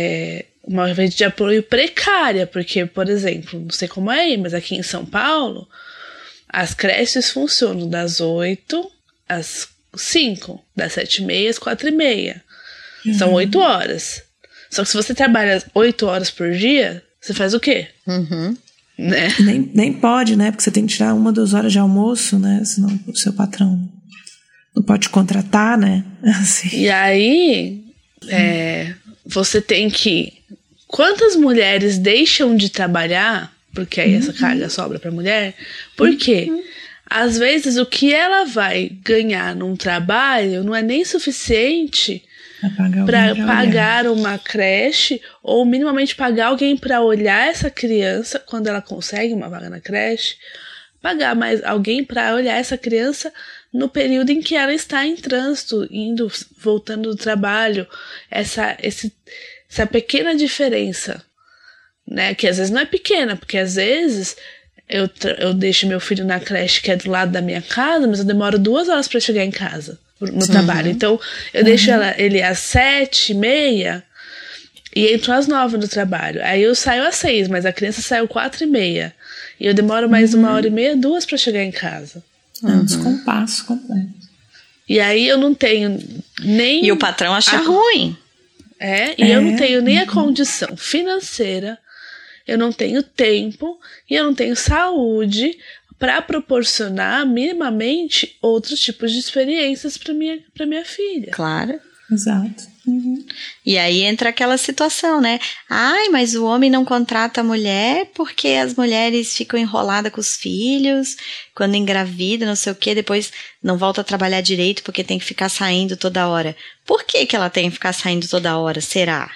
é uma rede de apoio precária, porque, por exemplo, não sei como é aí, mas aqui em São Paulo, as creches funcionam das oito às cinco, das sete e meia às quatro e meia. Uhum. São oito horas. Só que se você trabalha oito horas por dia, você faz o quê? Uhum. Né? Nem, nem pode, né? Porque você tem que tirar uma, duas horas de almoço, né? Senão o seu patrão não pode te contratar, né? Assim. E aí, é, você tem que... Quantas mulheres deixam de trabalhar, porque aí essa carga sobra pra mulher? Por quê? Uhum. Às vezes o que ela vai ganhar num trabalho não é nem suficiente para pagar uma creche ou minimamente pagar alguém para olhar essa criança quando ela consegue uma vaga na creche, pagar mais alguém para olhar essa criança no período em que ela está em trânsito, indo, voltando do trabalho, essa, esse, essa pequena diferença, né? Que às vezes não é pequena, porque às vezes Eu, eu deixo meu filho na creche que é do lado da minha casa, mas eu demoro duas horas para chegar em casa, no uhum. trabalho. Então, eu uhum. deixo ela, ele às sete e meia e entro às nove no trabalho. Aí eu saio às seis, mas a criança saiu quatro e meia. E eu demoro mais uhum. uma hora e meia, duas para chegar em casa. É um descompasso completo. E aí eu não tenho nem... E o patrão acha a... ruim. É, e é. eu não tenho nem a condição financeira, eu não tenho tempo e eu não tenho saúde para proporcionar minimamente outros tipos de experiências para minha, para minha filha. Claro. Exato. Uhum. E aí entra aquela situação, né? Ai, mas o homem não contrata a mulher porque as mulheres ficam enroladas com os filhos, quando engravida, não sei o quê, depois não volta a trabalhar direito porque tem que ficar saindo toda hora. Por que que ela tem que ficar saindo toda hora? Será?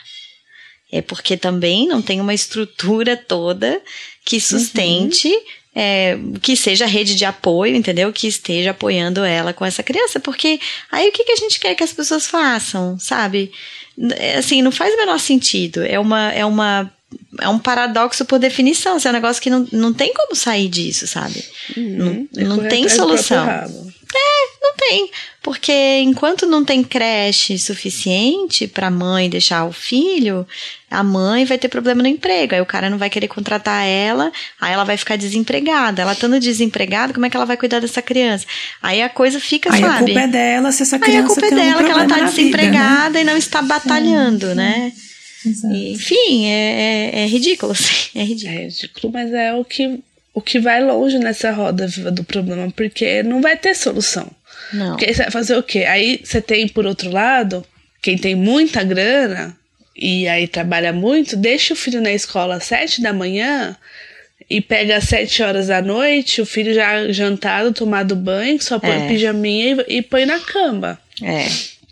É porque também não tem uma estrutura toda que sustente, uhum. é, que seja rede de apoio, entendeu? Que esteja apoiando ela com essa criança. Porque aí o que, que a gente quer que as pessoas façam, sabe? Assim, não faz o menor sentido. É, uma, é, uma, é um paradoxo por definição. Assim, é um negócio que não, não tem como sair disso, sabe? Uhum. Não, não tem solução. É, não tem. Porque enquanto não tem creche suficiente para a mãe deixar o filho, a mãe vai ter problema no emprego. Aí o cara não vai querer contratar ela, aí ela vai ficar desempregada. Ela estando desempregada, como é que ela vai cuidar dessa criança? Aí a coisa fica, aí sabe? Aí a culpa é dela se essa criança Aí a culpa é tem dela um que ela está desempregada, vida, né? E não está batalhando, é, né? Exato. E, enfim, é, é, é ridículo, assim. É ridículo. É ridículo, mas é o que, o que vai longe nessa roda viva do problema, porque não vai ter solução. Não. Porque aí você vai fazer o quê? Aí você tem, por outro lado, quem tem muita grana e aí trabalha muito, deixa o filho na escola às sete da manhã e pega às sete horas da noite, o filho já jantado, tomado banho, só põe É. pijaminha e, e põe na cama. É.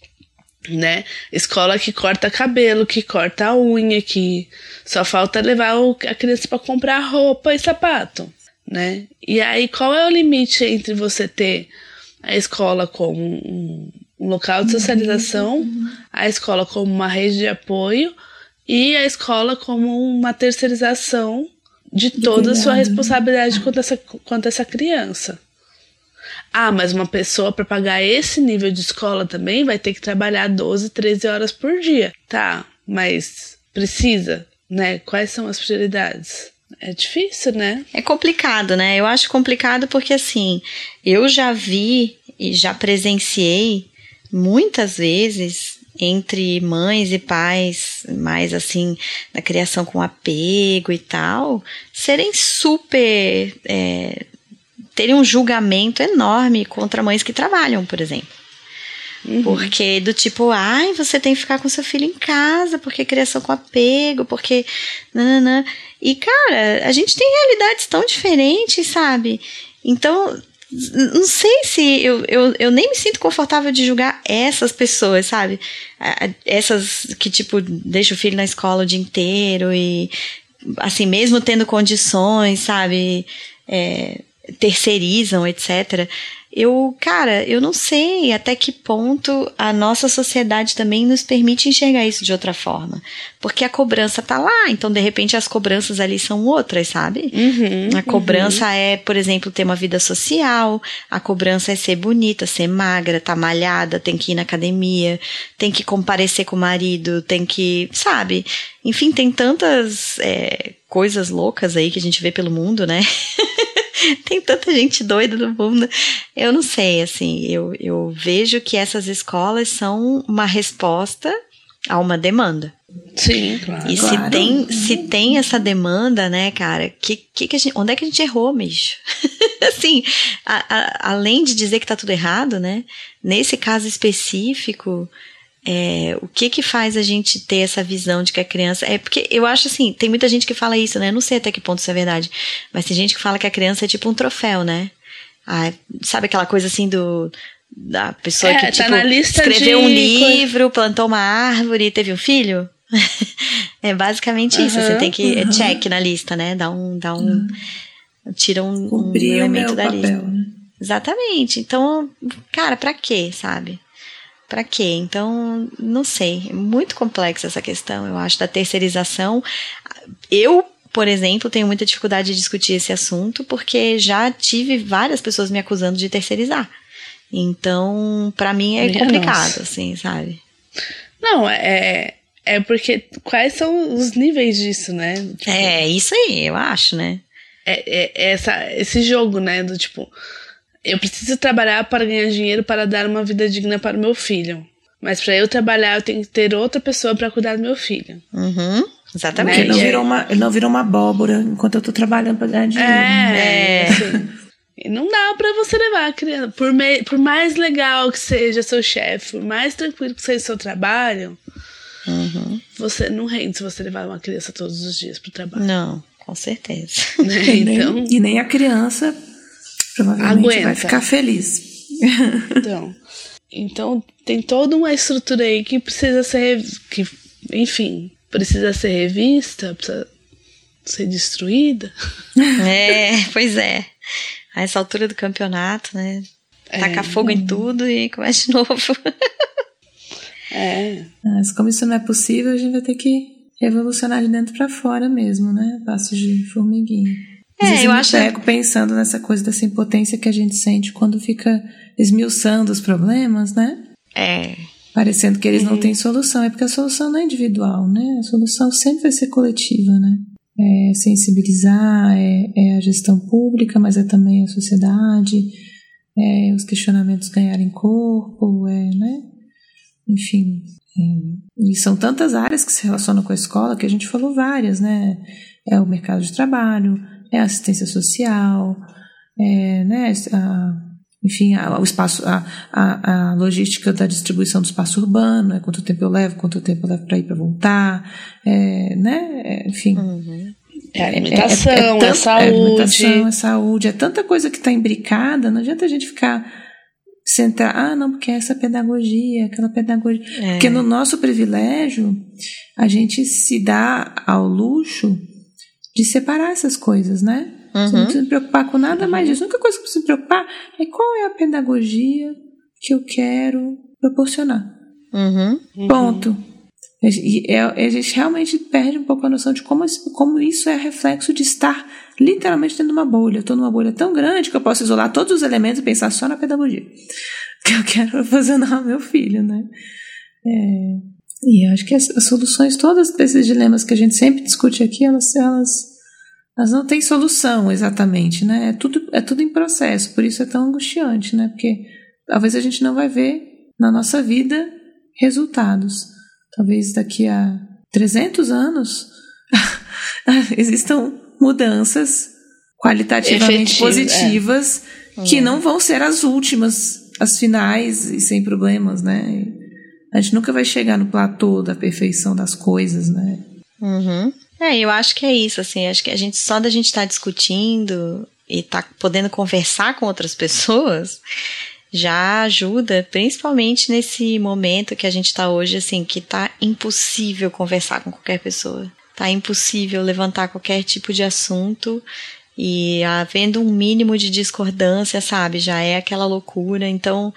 Né? Escola que corta cabelo, que corta a unha, que só falta levar o, a criança para comprar roupa e sapato, né? E aí qual é o limite entre você ter a escola como um, um local de socialização, uhum. a escola como uma rede de apoio e a escola como uma terceirização de toda a sua responsabilidade quanto a essa, quanto a essa criança? Ah, mas uma pessoa para pagar esse nível de escola também vai ter que trabalhar doze, treze horas por dia. Tá, mas precisa, né? Quais são as prioridades? É difícil, né? É complicado, né? Eu acho complicado porque, assim, eu já vi e já presenciei muitas vezes entre mães e pais, mais assim, na criação com apego e tal, serem super... É, terem um julgamento enorme contra mães que trabalham, por exemplo. Uhum. Porque do tipo, ai, você tem que ficar com seu filho em casa, porque criação com apego, porque... Nananã. E, cara, a gente tem realidades tão diferentes, sabe? Então, não sei se... Eu, eu, eu nem me sinto confortável de julgar essas pessoas, sabe? Essas que, tipo, deixam o filho na escola o dia inteiro e, assim, mesmo tendo condições, sabe? É... terceirizam, etcétera. eu, cara, eu não sei até que ponto a nossa sociedade também nos permite enxergar isso de outra forma. Porque a cobrança tá lá, então de repente as cobranças ali são outras, sabe? Uhum, a cobrança uhum. é, por exemplo, ter uma vida social, a cobrança é ser bonita, ser magra, tá malhada, tem que ir na academia, tem que comparecer com o marido, tem que, sabe? Enfim, tem tantas é, coisas loucas aí que a gente vê pelo mundo, né? Tem tanta gente doida no mundo. Eu não sei, assim, eu, eu vejo que essas escolas são uma resposta a uma demanda. Sim, claro. E claro. se tem, se tem essa demanda, né, cara, que, que que a gente, onde é que a gente errou, bicho? Assim, a, a, além de dizer que tá tudo errado, né, nesse caso específico, é, o que que faz a gente ter essa visão de que a criança... É porque eu acho assim, tem muita gente que fala isso, né? Eu não sei até que ponto isso é verdade, mas tem gente que fala que a criança é tipo um troféu, né? Ah, sabe aquela coisa assim do... da pessoa é, que tá tipo, na lista escreveu de um livro, plantou uma árvore e teve um filho? É basicamente isso. Uhum, Você tem que... uhum. É check na lista, né? Dá um... Dá um uhum. Tira um, um elemento da papel, lista. Né? Exatamente. Então, cara, pra quê, sabe? Pra quê? Então, não sei. É muito complexa essa questão, eu acho, da terceirização. Eu, por exemplo, tenho muita dificuldade de discutir esse assunto, porque já tive várias pessoas me acusando de terceirizar. Então, pra mim é Minha complicado, nossa. assim, sabe? Não, é, é porque quais são os níveis disso, né? Tipo, é, isso aí, eu acho, né? É, é, é essa, esse jogo, né? Do tipo... Eu preciso trabalhar para ganhar dinheiro para dar uma vida digna para o meu filho. Mas para eu trabalhar, eu tenho que ter outra pessoa para cuidar do meu filho. Uhum, exatamente. Ele não, virou uma, ele não virou uma abóbora enquanto eu tô trabalhando para ganhar dinheiro. É, é. Assim, e não dá para você levar a criança. Por, me, por mais legal que seja seu chefe, por mais tranquilo que seja seu trabalho, uhum. você não rende se você levar uma criança todos os dias pro trabalho. Não, com certeza. Né? E, nem, então, e nem a criança... provavelmente aguenta. vai ficar feliz. Então, então, tem toda uma estrutura aí que precisa ser, que, enfim, precisa ser revista, precisa ser destruída. É, pois é. A essa altura do campeonato, né? Taca É, fogo é. em tudo e começa de novo. É. Mas como isso não é possível, a gente vai ter que revolucionar de dentro para fora mesmo, né? Passos de formiguinha. Às É, vezes eu eu me acho- pego pensando nessa coisa dessa impotência que a gente sente quando fica esmiuçando os problemas, né? É. Parecendo que eles não têm solução. É porque a solução não é individual, né? A solução sempre vai ser coletiva, né? É sensibilizar, é, é a gestão pública, mas é também a sociedade, é os questionamentos ganharem corpo, é, né? Enfim. É, e são tantas áreas que se relacionam com a escola que a gente falou várias, né? É o mercado de trabalho, é a assistência social, é, né, a, enfim, a, o espaço, a, a, a logística da distribuição do espaço urbano, é quanto tempo eu levo, quanto tempo eu levo para ir para voltar, é, né, é, enfim. Uhum. É alimentação, é, é, é, tanto, é saúde. É alimentação, é saúde, é tanta coisa que está imbricada, não adianta a gente ficar sentar, ah, não, porque essa pedagogia, aquela pedagogia. É. Porque no nosso privilégio, a gente se dá ao luxo de separar essas coisas, né? Uhum. Você não precisa se preocupar com nada mais disso. A única coisa que você precisa se preocupar é qual é a pedagogia que eu quero proporcionar. Uhum. Ponto. E é, a gente realmente perde um pouco a noção de como, como isso é reflexo de estar literalmente dentro de uma bolha. Eu estou numa bolha tão grande que eu posso isolar todos os elementos e pensar só na pedagogia que eu quero proporcionar ao meu filho, né? É... E acho que as, as soluções, todas desses dilemas que a gente sempre discute aqui, elas, elas, elas não têm solução exatamente, né? É tudo, é tudo em processo, por isso é tão angustiante, né? Porque talvez a gente não vai ver na nossa vida resultados. Talvez daqui a trezentos anos existam mudanças qualitativamente Efetivo, positivas é. que É. não vão ser as últimas, as finais e sem problemas, né? A gente nunca vai chegar no platô da perfeição das coisas, né? Uhum. É, eu acho que é isso, assim, acho que a gente, só da gente estar tá discutindo e tá podendo conversar com outras pessoas, já ajuda, principalmente nesse momento que a gente tá hoje, assim, que tá impossível conversar com qualquer pessoa. Tá impossível levantar qualquer tipo de assunto E havendo um mínimo de discordância, sabe, já é aquela loucura. Então,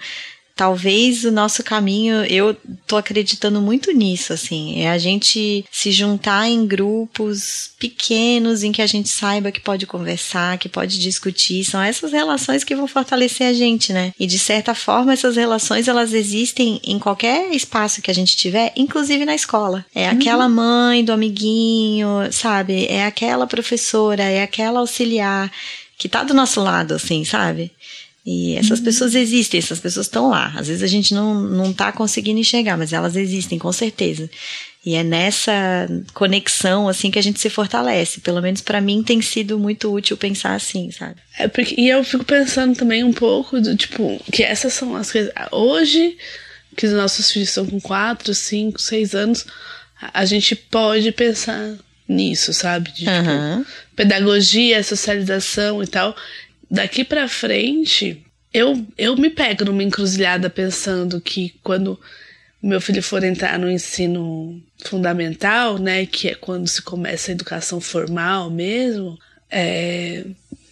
talvez o nosso caminho, eu tô acreditando muito nisso, assim, é a gente se juntar em grupos pequenos em que a gente saiba que pode conversar, que pode discutir. São essas relações que vão fortalecer a gente, né? E de certa forma essas relações, elas existem em qualquer espaço que a gente tiver, inclusive na escola. É aquela mãe do amiguinho, sabe? É aquela professora, é aquela auxiliar que tá do nosso lado, assim, sabe? E essas uhum. pessoas existem, essas pessoas estão lá. Às vezes a gente não, não tá conseguindo enxergar, mas elas existem, com certeza. E é nessa conexão, assim, que a gente se fortalece. Pelo menos pra mim tem sido muito útil pensar assim, sabe? É porque, e eu fico pensando também um pouco do, tipo, que essas são as coisas... Hoje, que os nossos filhos estão com quatro, cinco, seis anos, a gente pode pensar nisso, sabe? De, uhum. tipo, pedagogia, socialização e tal... Daqui pra frente, eu, eu me pego numa encruzilhada pensando que quando meu filho for entrar no ensino fundamental, né, que é quando se começa a educação formal mesmo, é...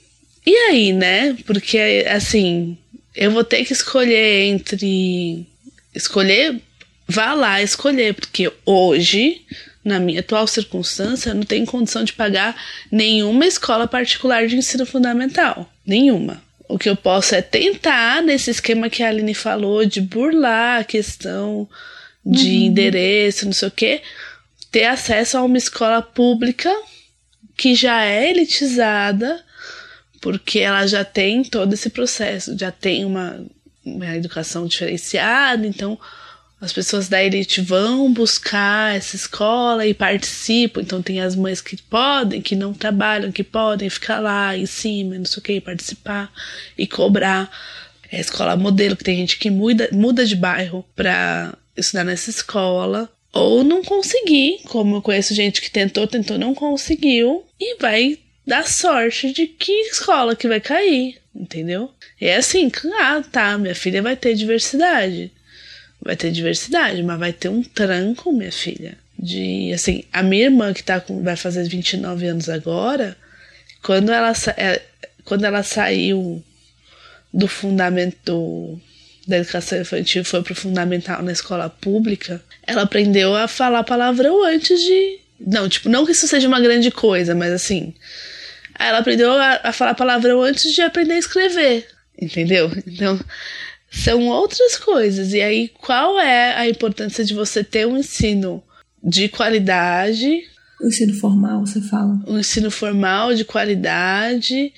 e aí, né, porque, assim, eu vou ter que escolher entre... Escolher, vá lá escolher, porque hoje... Na minha atual circunstância, eu não tenho condição de pagar nenhuma escola particular de ensino fundamental. Nenhuma. O que eu posso é tentar, nesse esquema que a Aline falou, de burlar a questão de uhum. endereço, não sei o quê, ter acesso a uma escola pública que já é elitizada, porque ela já tem todo esse processo, já tem uma, uma educação diferenciada, então... As pessoas da elite vão buscar essa escola e participam. Então tem as mães que podem, que não trabalham, que podem ficar lá em cima, não sei o que, participar e cobrar. É a escola modelo, que tem gente que muda, muda de bairro pra estudar nessa escola. Ou não conseguir, como eu conheço gente que tentou, tentou, não conseguiu. E vai dar sorte de que escola que vai cair, entendeu? E é assim, ah, tá, minha filha vai ter diversidade. Vai ter diversidade, mas vai ter um tranco, minha filha. De, assim, a minha irmã, que tá com, vai fazer vinte e nove anos agora, quando ela, é, quando ela saiu do fundamento da educação infantil e foi pro fundamental na escola pública, ela aprendeu a falar palavrão antes de... Não, tipo, não que isso seja uma grande coisa, mas assim... Ela aprendeu a, a falar palavrão antes de aprender a escrever, entendeu? Então... São outras coisas. E aí, qual é a importância de você ter um ensino de qualidade? O ensino formal, você fala? Um ensino formal de qualidade.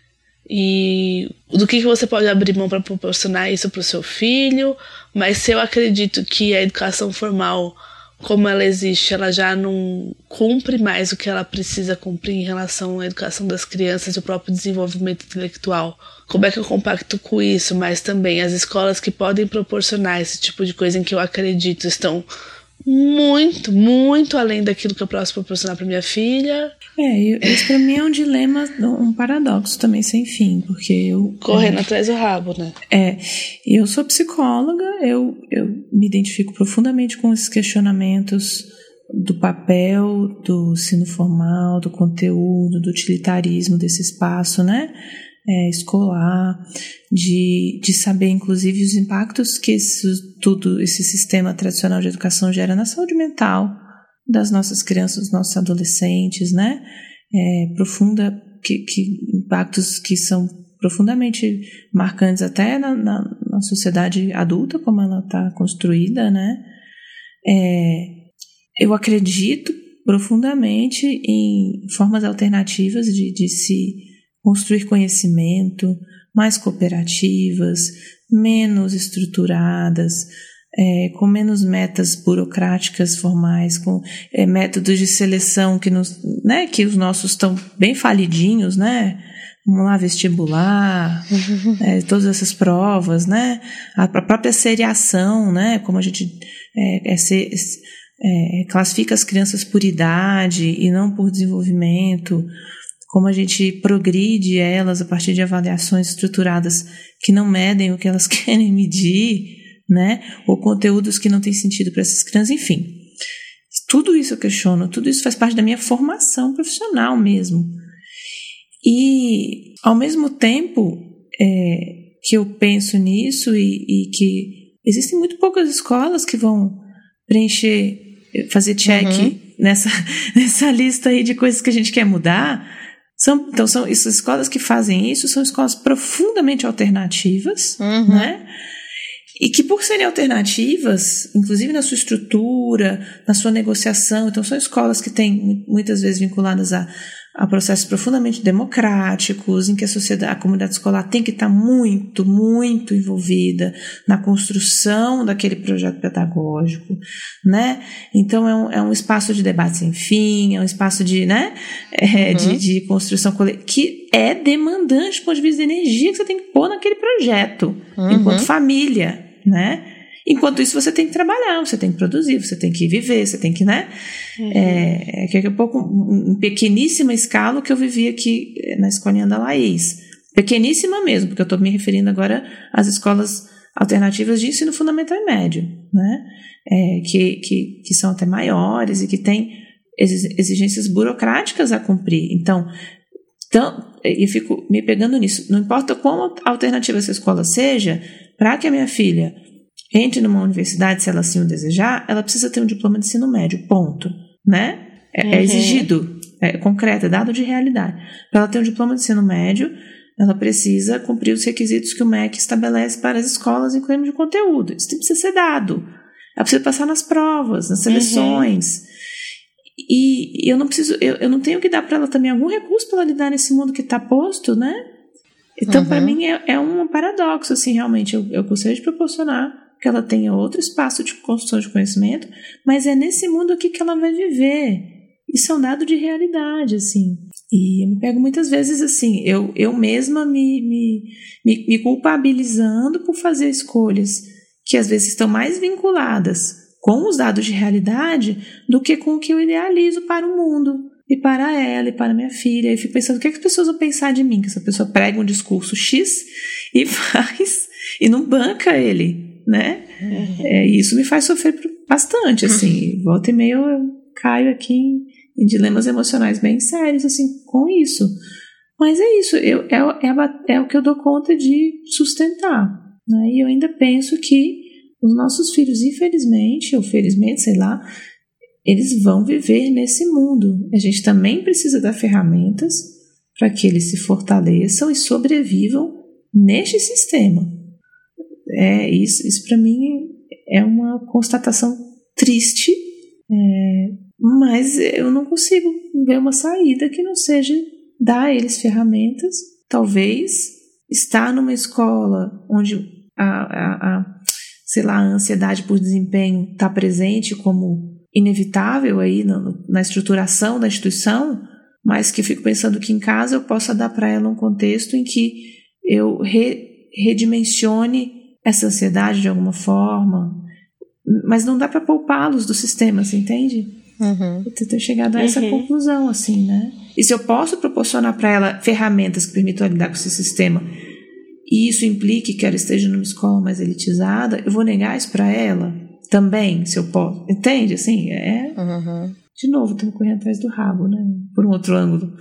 E do que, que você pode abrir mão para proporcionar isso para o seu filho. Mas se eu acredito que a educação formal, como ela existe, ela já não cumpre mais o que ela precisa cumprir em relação à educação das crianças e o próprio desenvolvimento intelectual. Como é que eu compacto com isso? Mas também as escolas que podem proporcionar esse tipo de coisa em que eu acredito estão muito, muito além daquilo que eu posso proporcionar para minha filha. É, isso para mim é um dilema, um paradoxo também sem fim, porque eu... Correndo é, atrás do rabo, né? É, eu sou psicóloga, eu, eu me identifico profundamente com esses questionamentos do papel do ensino formal, do conteúdo, do utilitarismo desse espaço, né? É, escolar, de, de saber, inclusive, os impactos que esse, tudo, esse sistema tradicional de educação gera na saúde mental das nossas crianças, dos nossos adolescentes, né? É, profunda, que, que, impactos que são profundamente marcantes até na, na, na sociedade adulta, como ela está construída, né? É, eu acredito profundamente em formas alternativas de, de se construir conhecimento, mais cooperativas, menos estruturadas, é, com menos metas burocráticas formais, com é, métodos de seleção que, nos, né, que os nossos estão bem falidinhos, né? Vamos lá, vestibular, é, todas essas provas, né? A própria seriação, né? Como a gente é, é, é, classifica as crianças por idade e não por desenvolvimento, como a gente progride elas a partir de avaliações estruturadas que não medem o que elas querem medir, né? Ou conteúdos que não têm sentido para essas crianças, enfim. Tudo isso eu questiono, tudo isso faz parte da minha formação profissional mesmo. E, ao mesmo tempo é, que eu penso nisso e, e que existem muito poucas escolas que vão preencher, fazer check uhum. nessa, nessa lista aí de coisas que a gente quer mudar. São, então, são essas escolas que fazem isso, são escolas profundamente alternativas, uhum. né? E que, por serem alternativas, inclusive na sua estrutura, na sua negociação, então são escolas que têm, muitas vezes, vinculadas a, a processos profundamente democráticos, em que a sociedade, a comunidade escolar tem que estar muito, muito envolvida na construção daquele projeto pedagógico, né? Então, é um, é um espaço de debate sem fim, é um espaço de, né? É, uhum. de, de construção coletiva, que é demandante do ponto de vista de energia que você tem que pôr naquele projeto, uhum. enquanto família, né? Enquanto isso, você tem que trabalhar, você tem que produzir, você tem que viver, você tem que, né? Uhum. É, que é um pouco, em pequeníssima escala, o que eu vivi aqui na escolinha da Laís. Pequeníssima mesmo, porque eu estou me referindo agora às escolas alternativas de ensino fundamental e médio, né? É, que, que, que são até maiores e que têm exigências burocráticas a cumprir. Então, então, eu fico me pegando nisso. Não importa quão alternativa essa escola seja, para que a minha filha entre numa universidade, se ela assim o desejar, ela precisa ter um diploma de ensino médio, ponto, né? É, uhum. é exigido, é concreto, é dado de realidade. Para ela ter um diploma de ensino médio, ela precisa cumprir os requisitos que o M E C estabelece para as escolas em termos de conteúdo. Isso precisa ser dado. Ela precisa passar nas provas, nas seleções. Uhum. E, e eu não preciso, eu, eu não tenho que dar para ela também algum recurso para ela lidar nesse mundo que está posto, né? Então, uhum. para mim, é, é um paradoxo, assim, realmente. Eu, eu gostaria de proporcionar que ela tenha outro espaço de construção de conhecimento, mas é nesse mundo aqui que ela vai viver. Isso é um dado de realidade, assim. E eu me pego muitas vezes, assim, eu, eu mesma me, me, me, me culpabilizando por fazer escolhas que às vezes estão mais vinculadas com os dados de realidade do que com o que eu idealizo para o mundo. E para ela, e para minha filha. E fico pensando, o que, é que as pessoas vão pensar de mim? Que essa pessoa prega um discurso X e faz, e não banca ele, né? Uhum. É, e isso me faz sofrer bastante, assim. Uhum. Volta e meia eu, eu caio aqui em, em dilemas emocionais bem sérios, assim, com isso. Mas é isso, eu, é, é, é o que eu dou conta de sustentar, né? E eu ainda penso que os nossos filhos, infelizmente, ou felizmente, sei lá, eles vão viver nesse mundo. A gente também precisa dar ferramentas para que eles se fortaleçam e sobrevivam neste sistema. É, isso isso para mim é uma constatação triste, é, mas eu não consigo ver uma saída que não seja dar a eles ferramentas. Talvez estar numa escola onde a, a, a, sei lá, a ansiedade por desempenho está presente como inevitável aí na, na estruturação da instituição, mas que eu fico pensando que em casa eu possa dar para ela um contexto em que eu re, redimensione essa ansiedade de alguma forma, mas não dá para poupá-los do sistema, você entende? Uhum. Eu tenho chegado a essa uhum. conclusão, assim, né? E se eu posso proporcionar para ela ferramentas que permitam lidar com esse sistema, e isso implique que ela esteja numa escola mais elitizada, eu vou negar isso para ela? Também, se eu posso. Entende? Assim, é... Uhum. De novo, estamos correndo atrás do rabo, né? Por um outro ângulo.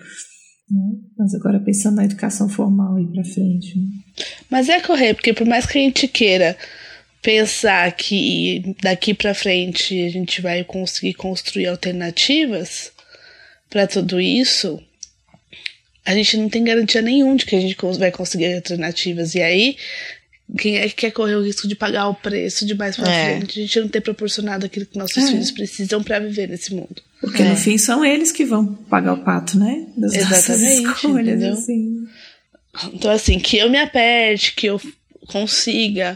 Mas agora pensando na educação formal aí pra frente. Né? Mas é correr, porque por mais que a gente queira pensar que daqui pra frente a gente vai conseguir construir alternativas para tudo isso, a gente não tem garantia nenhuma de que a gente vai conseguir alternativas. E aí... Quem é que quer correr o risco de pagar o preço de mais pra é. frente? A gente não ter proporcionado aquilo que nossos é. filhos precisam pra viver nesse mundo. Porque é. no fim são eles que vão pagar o pato, né? Das Exatamente, nossas escolhas, assim. Então, assim, que eu me aperte, que eu consiga,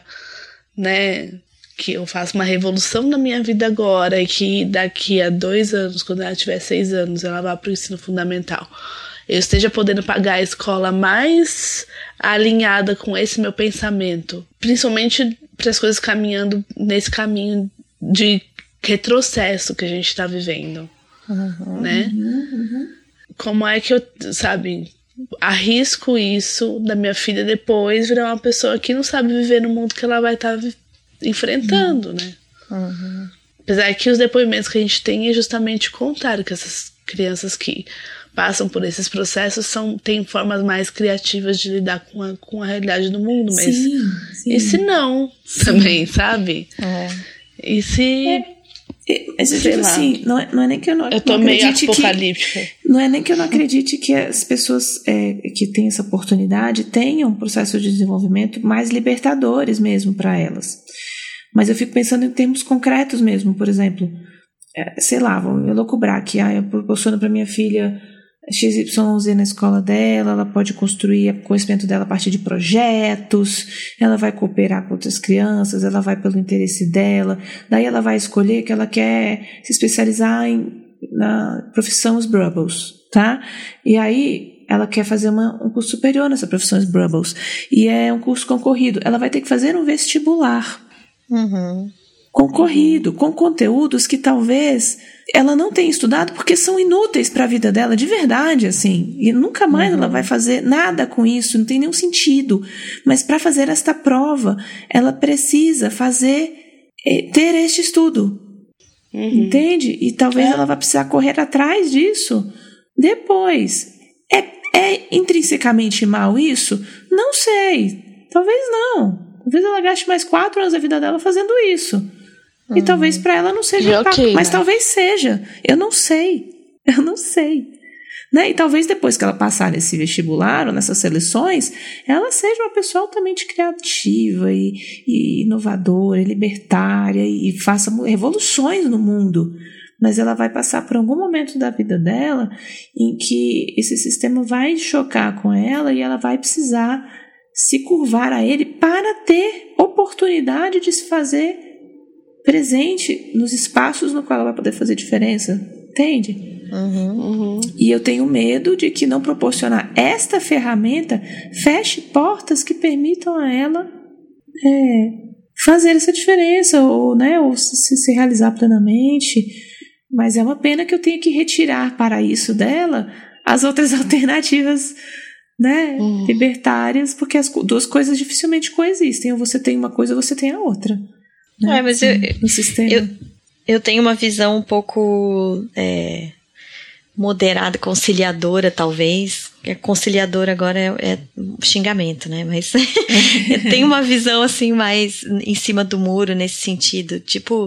né? Que eu faça uma revolução na minha vida agora e que daqui a dois anos, quando ela tiver seis anos, ela vá pro ensino fundamental. Eu esteja podendo pagar a escola mais alinhada com esse meu pensamento, principalmente para as coisas caminhando nesse caminho de retrocesso que a gente está vivendo, uhum, né? Uhum, uhum. Como é que eu, sabe, arrisco isso da minha filha depois virar uma pessoa que não sabe viver no mundo que ela vai estar tá enfrentando, uhum. né? Uhum. Apesar que os depoimentos que a gente tem é justamente o contrário, que essas crianças que passam por esses processos são, têm formas mais criativas de lidar com a, com a realidade do mundo, mas sim, sim. e se não, sim. também, sabe? É. E se... É. Mas eu digo assim, não é, não é nem que eu não, eu tô não meio acredite apocalíptica. Que, não é nem que eu não acredite que as pessoas é, que têm essa oportunidade tenham um processo de desenvolvimento mais libertadores mesmo para elas. Mas eu fico pensando em termos concretos mesmo, por exemplo, é, sei lá, vou elocubrar que ah, eu proporciono para minha filha X Y Z na escola dela, ela pode construir o conhecimento dela a partir de projetos, ela vai cooperar com outras crianças, ela vai pelo interesse dela, daí ela vai escolher que ela quer se especializar em, na profissão Brubbles, tá? E aí ela quer fazer uma, um curso superior nessa profissão Brubbles, e é um curso concorrido, ela vai ter que fazer um vestibular uhum. concorrido, com conteúdos que talvez ela não tenha estudado porque são inúteis para a vida dela, de verdade, assim. E nunca mais uhum. ela vai fazer nada com isso, não tem nenhum sentido. Mas para fazer esta prova, ela precisa fazer, ter este estudo. Uhum. Entende? E talvez é. ela vá precisar correr atrás disso depois. É, é intrinsecamente mal isso? Não sei. Talvez não. Talvez ela gaste mais quatro anos da vida dela fazendo isso. E hum. talvez para ela não seja okay, papo, mas né? talvez seja. Eu não sei. Eu não sei. Né? E talvez depois que ela passar nesse vestibular ou nessas seleções, ela seja uma pessoa altamente criativa e, e inovadora, e libertária e, e faça revoluções no mundo. Mas ela vai passar por algum momento da vida dela em que esse sistema vai chocar com ela e ela vai precisar se curvar a ele para ter oportunidade de se fazer presente nos espaços no qual ela vai poder fazer diferença, entende? Uhum, uhum. E eu tenho medo de que não proporcionar esta ferramenta feche portas que permitam a ela é, fazer essa diferença ou, né, ou se, se realizar plenamente. Mas é uma pena que eu tenha que retirar para isso dela as outras alternativas, né, uhum. libertárias, porque as duas coisas dificilmente coexistem. Ou você tem uma coisa ou você tem a outra. É, mas eu, no sistema. eu, eu tenho uma visão um pouco é, moderada, conciliadora, talvez. Conciliadora agora é, é xingamento, né? Mas eu tenho uma visão assim mais em cima do muro nesse sentido. Tipo,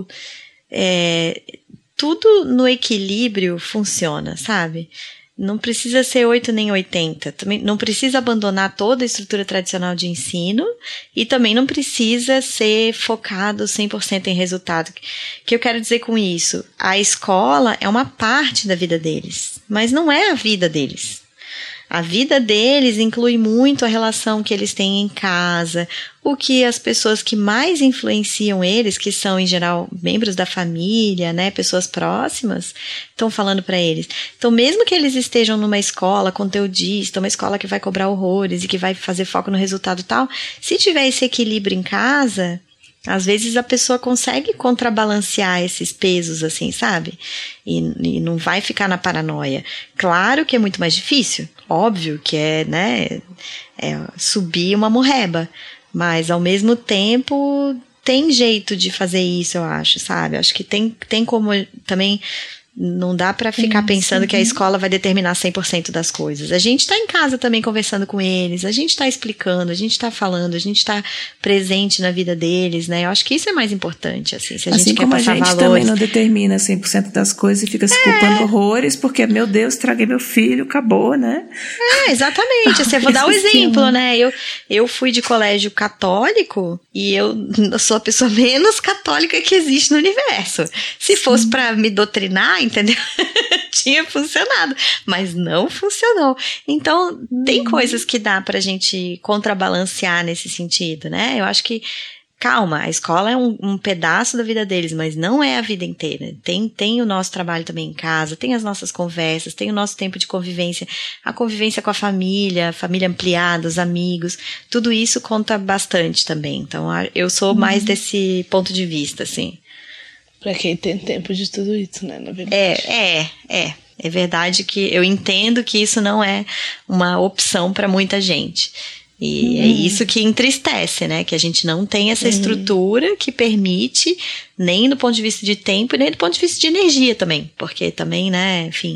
é, tudo no equilíbrio funciona, sabe? Não precisa ser oito nem oitenta. Também não precisa abandonar toda a estrutura tradicional de ensino e também não precisa ser focado cem por cento em resultado. O que eu quero dizer com isso? A escola é uma parte da vida deles, mas não é a vida deles. A vida deles inclui muito a relação que eles têm em casa, o que as pessoas que mais influenciam eles, que são em geral membros da família, né, pessoas próximas, estão falando para eles. Então, mesmo que eles estejam numa escola conteudista, uma escola que vai cobrar horrores e que vai fazer foco no resultado e tal, se tiver esse equilíbrio em casa, às vezes a pessoa consegue contrabalancear esses pesos, assim, sabe? E, e não vai ficar na paranoia. Claro que é muito mais difícil, óbvio que é, né, é subir uma morreba, mas ao mesmo tempo tem jeito de fazer isso, eu acho, sabe? Acho que tem, tem como também. Não dá pra ficar sim, pensando sim. que a escola vai determinar cem por cento das coisas. A gente tá em casa também conversando com eles, a gente tá explicando, a gente tá falando, a gente tá presente na vida deles, né? Eu acho que isso é mais importante, assim, se a assim gente quer passar valores. Assim como a gente também não determina cem por cento das coisas e fica se culpando é. horrores, porque, meu Deus, traguei meu filho, acabou, né? É, exatamente. Assim, eu vou dar um exemplo, né? Eu, eu fui de colégio católico e eu sou a pessoa menos católica que existe no universo. Se sim. fosse pra me doutrinar, entendeu? Tinha funcionado, mas não funcionou. Então, tem hum. coisas que dá pra gente contrabalancear nesse sentido, né? Eu acho que, calma, a escola é um, um pedaço da vida deles, mas não é a vida inteira. Tem, tem o nosso trabalho também em casa, tem as nossas conversas, tem o nosso tempo de convivência, a convivência com a família, a família ampliada, os amigos, tudo isso conta bastante também. Então, eu sou hum. mais desse ponto de vista, assim. Pra quem tem tempo de tudo isso, né, na verdade. É, é, é. É verdade que eu entendo que isso não é uma opção para muita gente. E uhum. é isso que entristece, né? Que a gente não tem essa estrutura que permite, nem do ponto de vista de tempo, nem do ponto de vista de energia também. Porque também, né, enfim,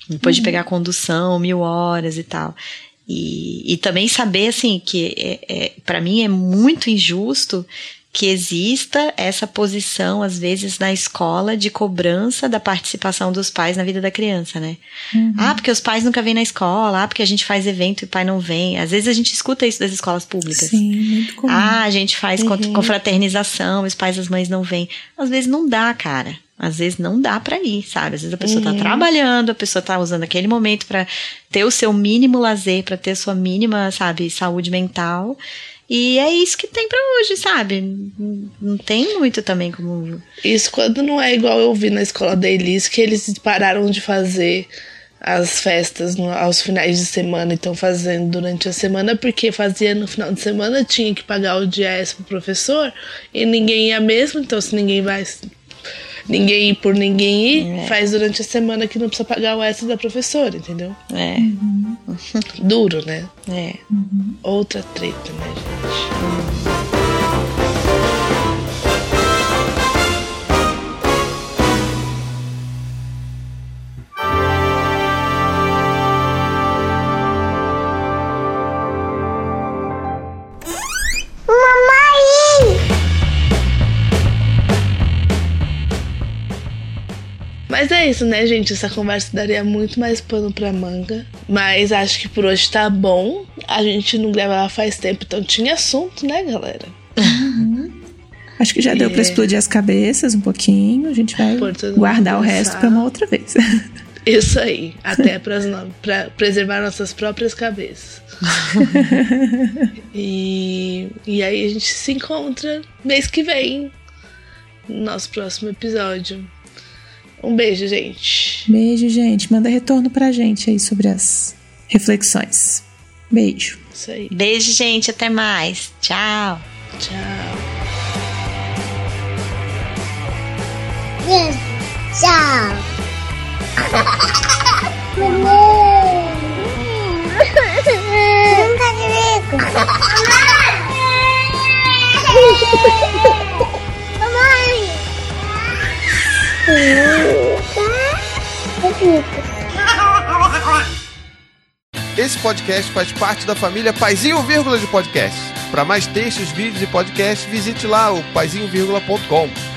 Depois uhum. de pegar condução, mil horas e tal. E, e também saber, assim, que é, é, para mim é muito injusto que exista essa posição, às vezes, na escola de cobrança da participação dos pais na vida da criança, né? Uhum. Ah, porque os pais nunca vêm na escola, ah, porque a gente faz evento e o pai não vem. Às vezes a gente escuta isso das escolas públicas. Sim, muito comum. Ah, a gente faz uhum. confraternização, os pais e as mães não vêm. Às vezes não dá, cara. Às vezes não dá pra ir, sabe? Às vezes a pessoa uhum. tá trabalhando, a pessoa tá usando aquele momento pra ter o seu mínimo lazer, pra ter a sua mínima, sabe, saúde mental. E é isso que tem pra hoje, sabe? Não tem muito também como... Isso quando não é igual eu vi na escola da Elis, que eles pararam de fazer as festas no, aos finais de semana e estão fazendo durante a semana, porque fazia no final de semana, tinha que pagar o dia extra pro professor e ninguém ia mesmo, então se ninguém vai... Ninguém ir por ninguém ir, é. faz durante a semana que não precisa pagar o extra da professora, entendeu? É. Uhum. Duro, né? É. Uhum. Outra treta, né, gente? Uhum. Mas é isso, né, gente? Essa conversa daria muito mais pano pra manga. Mas acho que por hoje tá bom. A gente não gravava faz tempo, então tinha assunto, né, galera? Uhum. Acho que já deu é. pra explodir as cabeças um pouquinho. A gente vai guardar o resto pra uma outra vez. Isso aí. Até pras no... pra preservar nossas próprias cabeças. e... e aí a gente se encontra mês que vem. No nosso próximo episódio. Um beijo, gente. Beijo, gente. Manda retorno pra gente aí sobre as reflexões. Beijo. Isso aí. Beijo, gente. Até mais. Tchau. Tchau. Beijo. Tchau. Nunca digo. Mamãe. Esse podcast faz parte da família Paizinho Vírgula de Podcast. Para mais textos, vídeos e podcasts, visite lá o paizinho vírgula ponto com.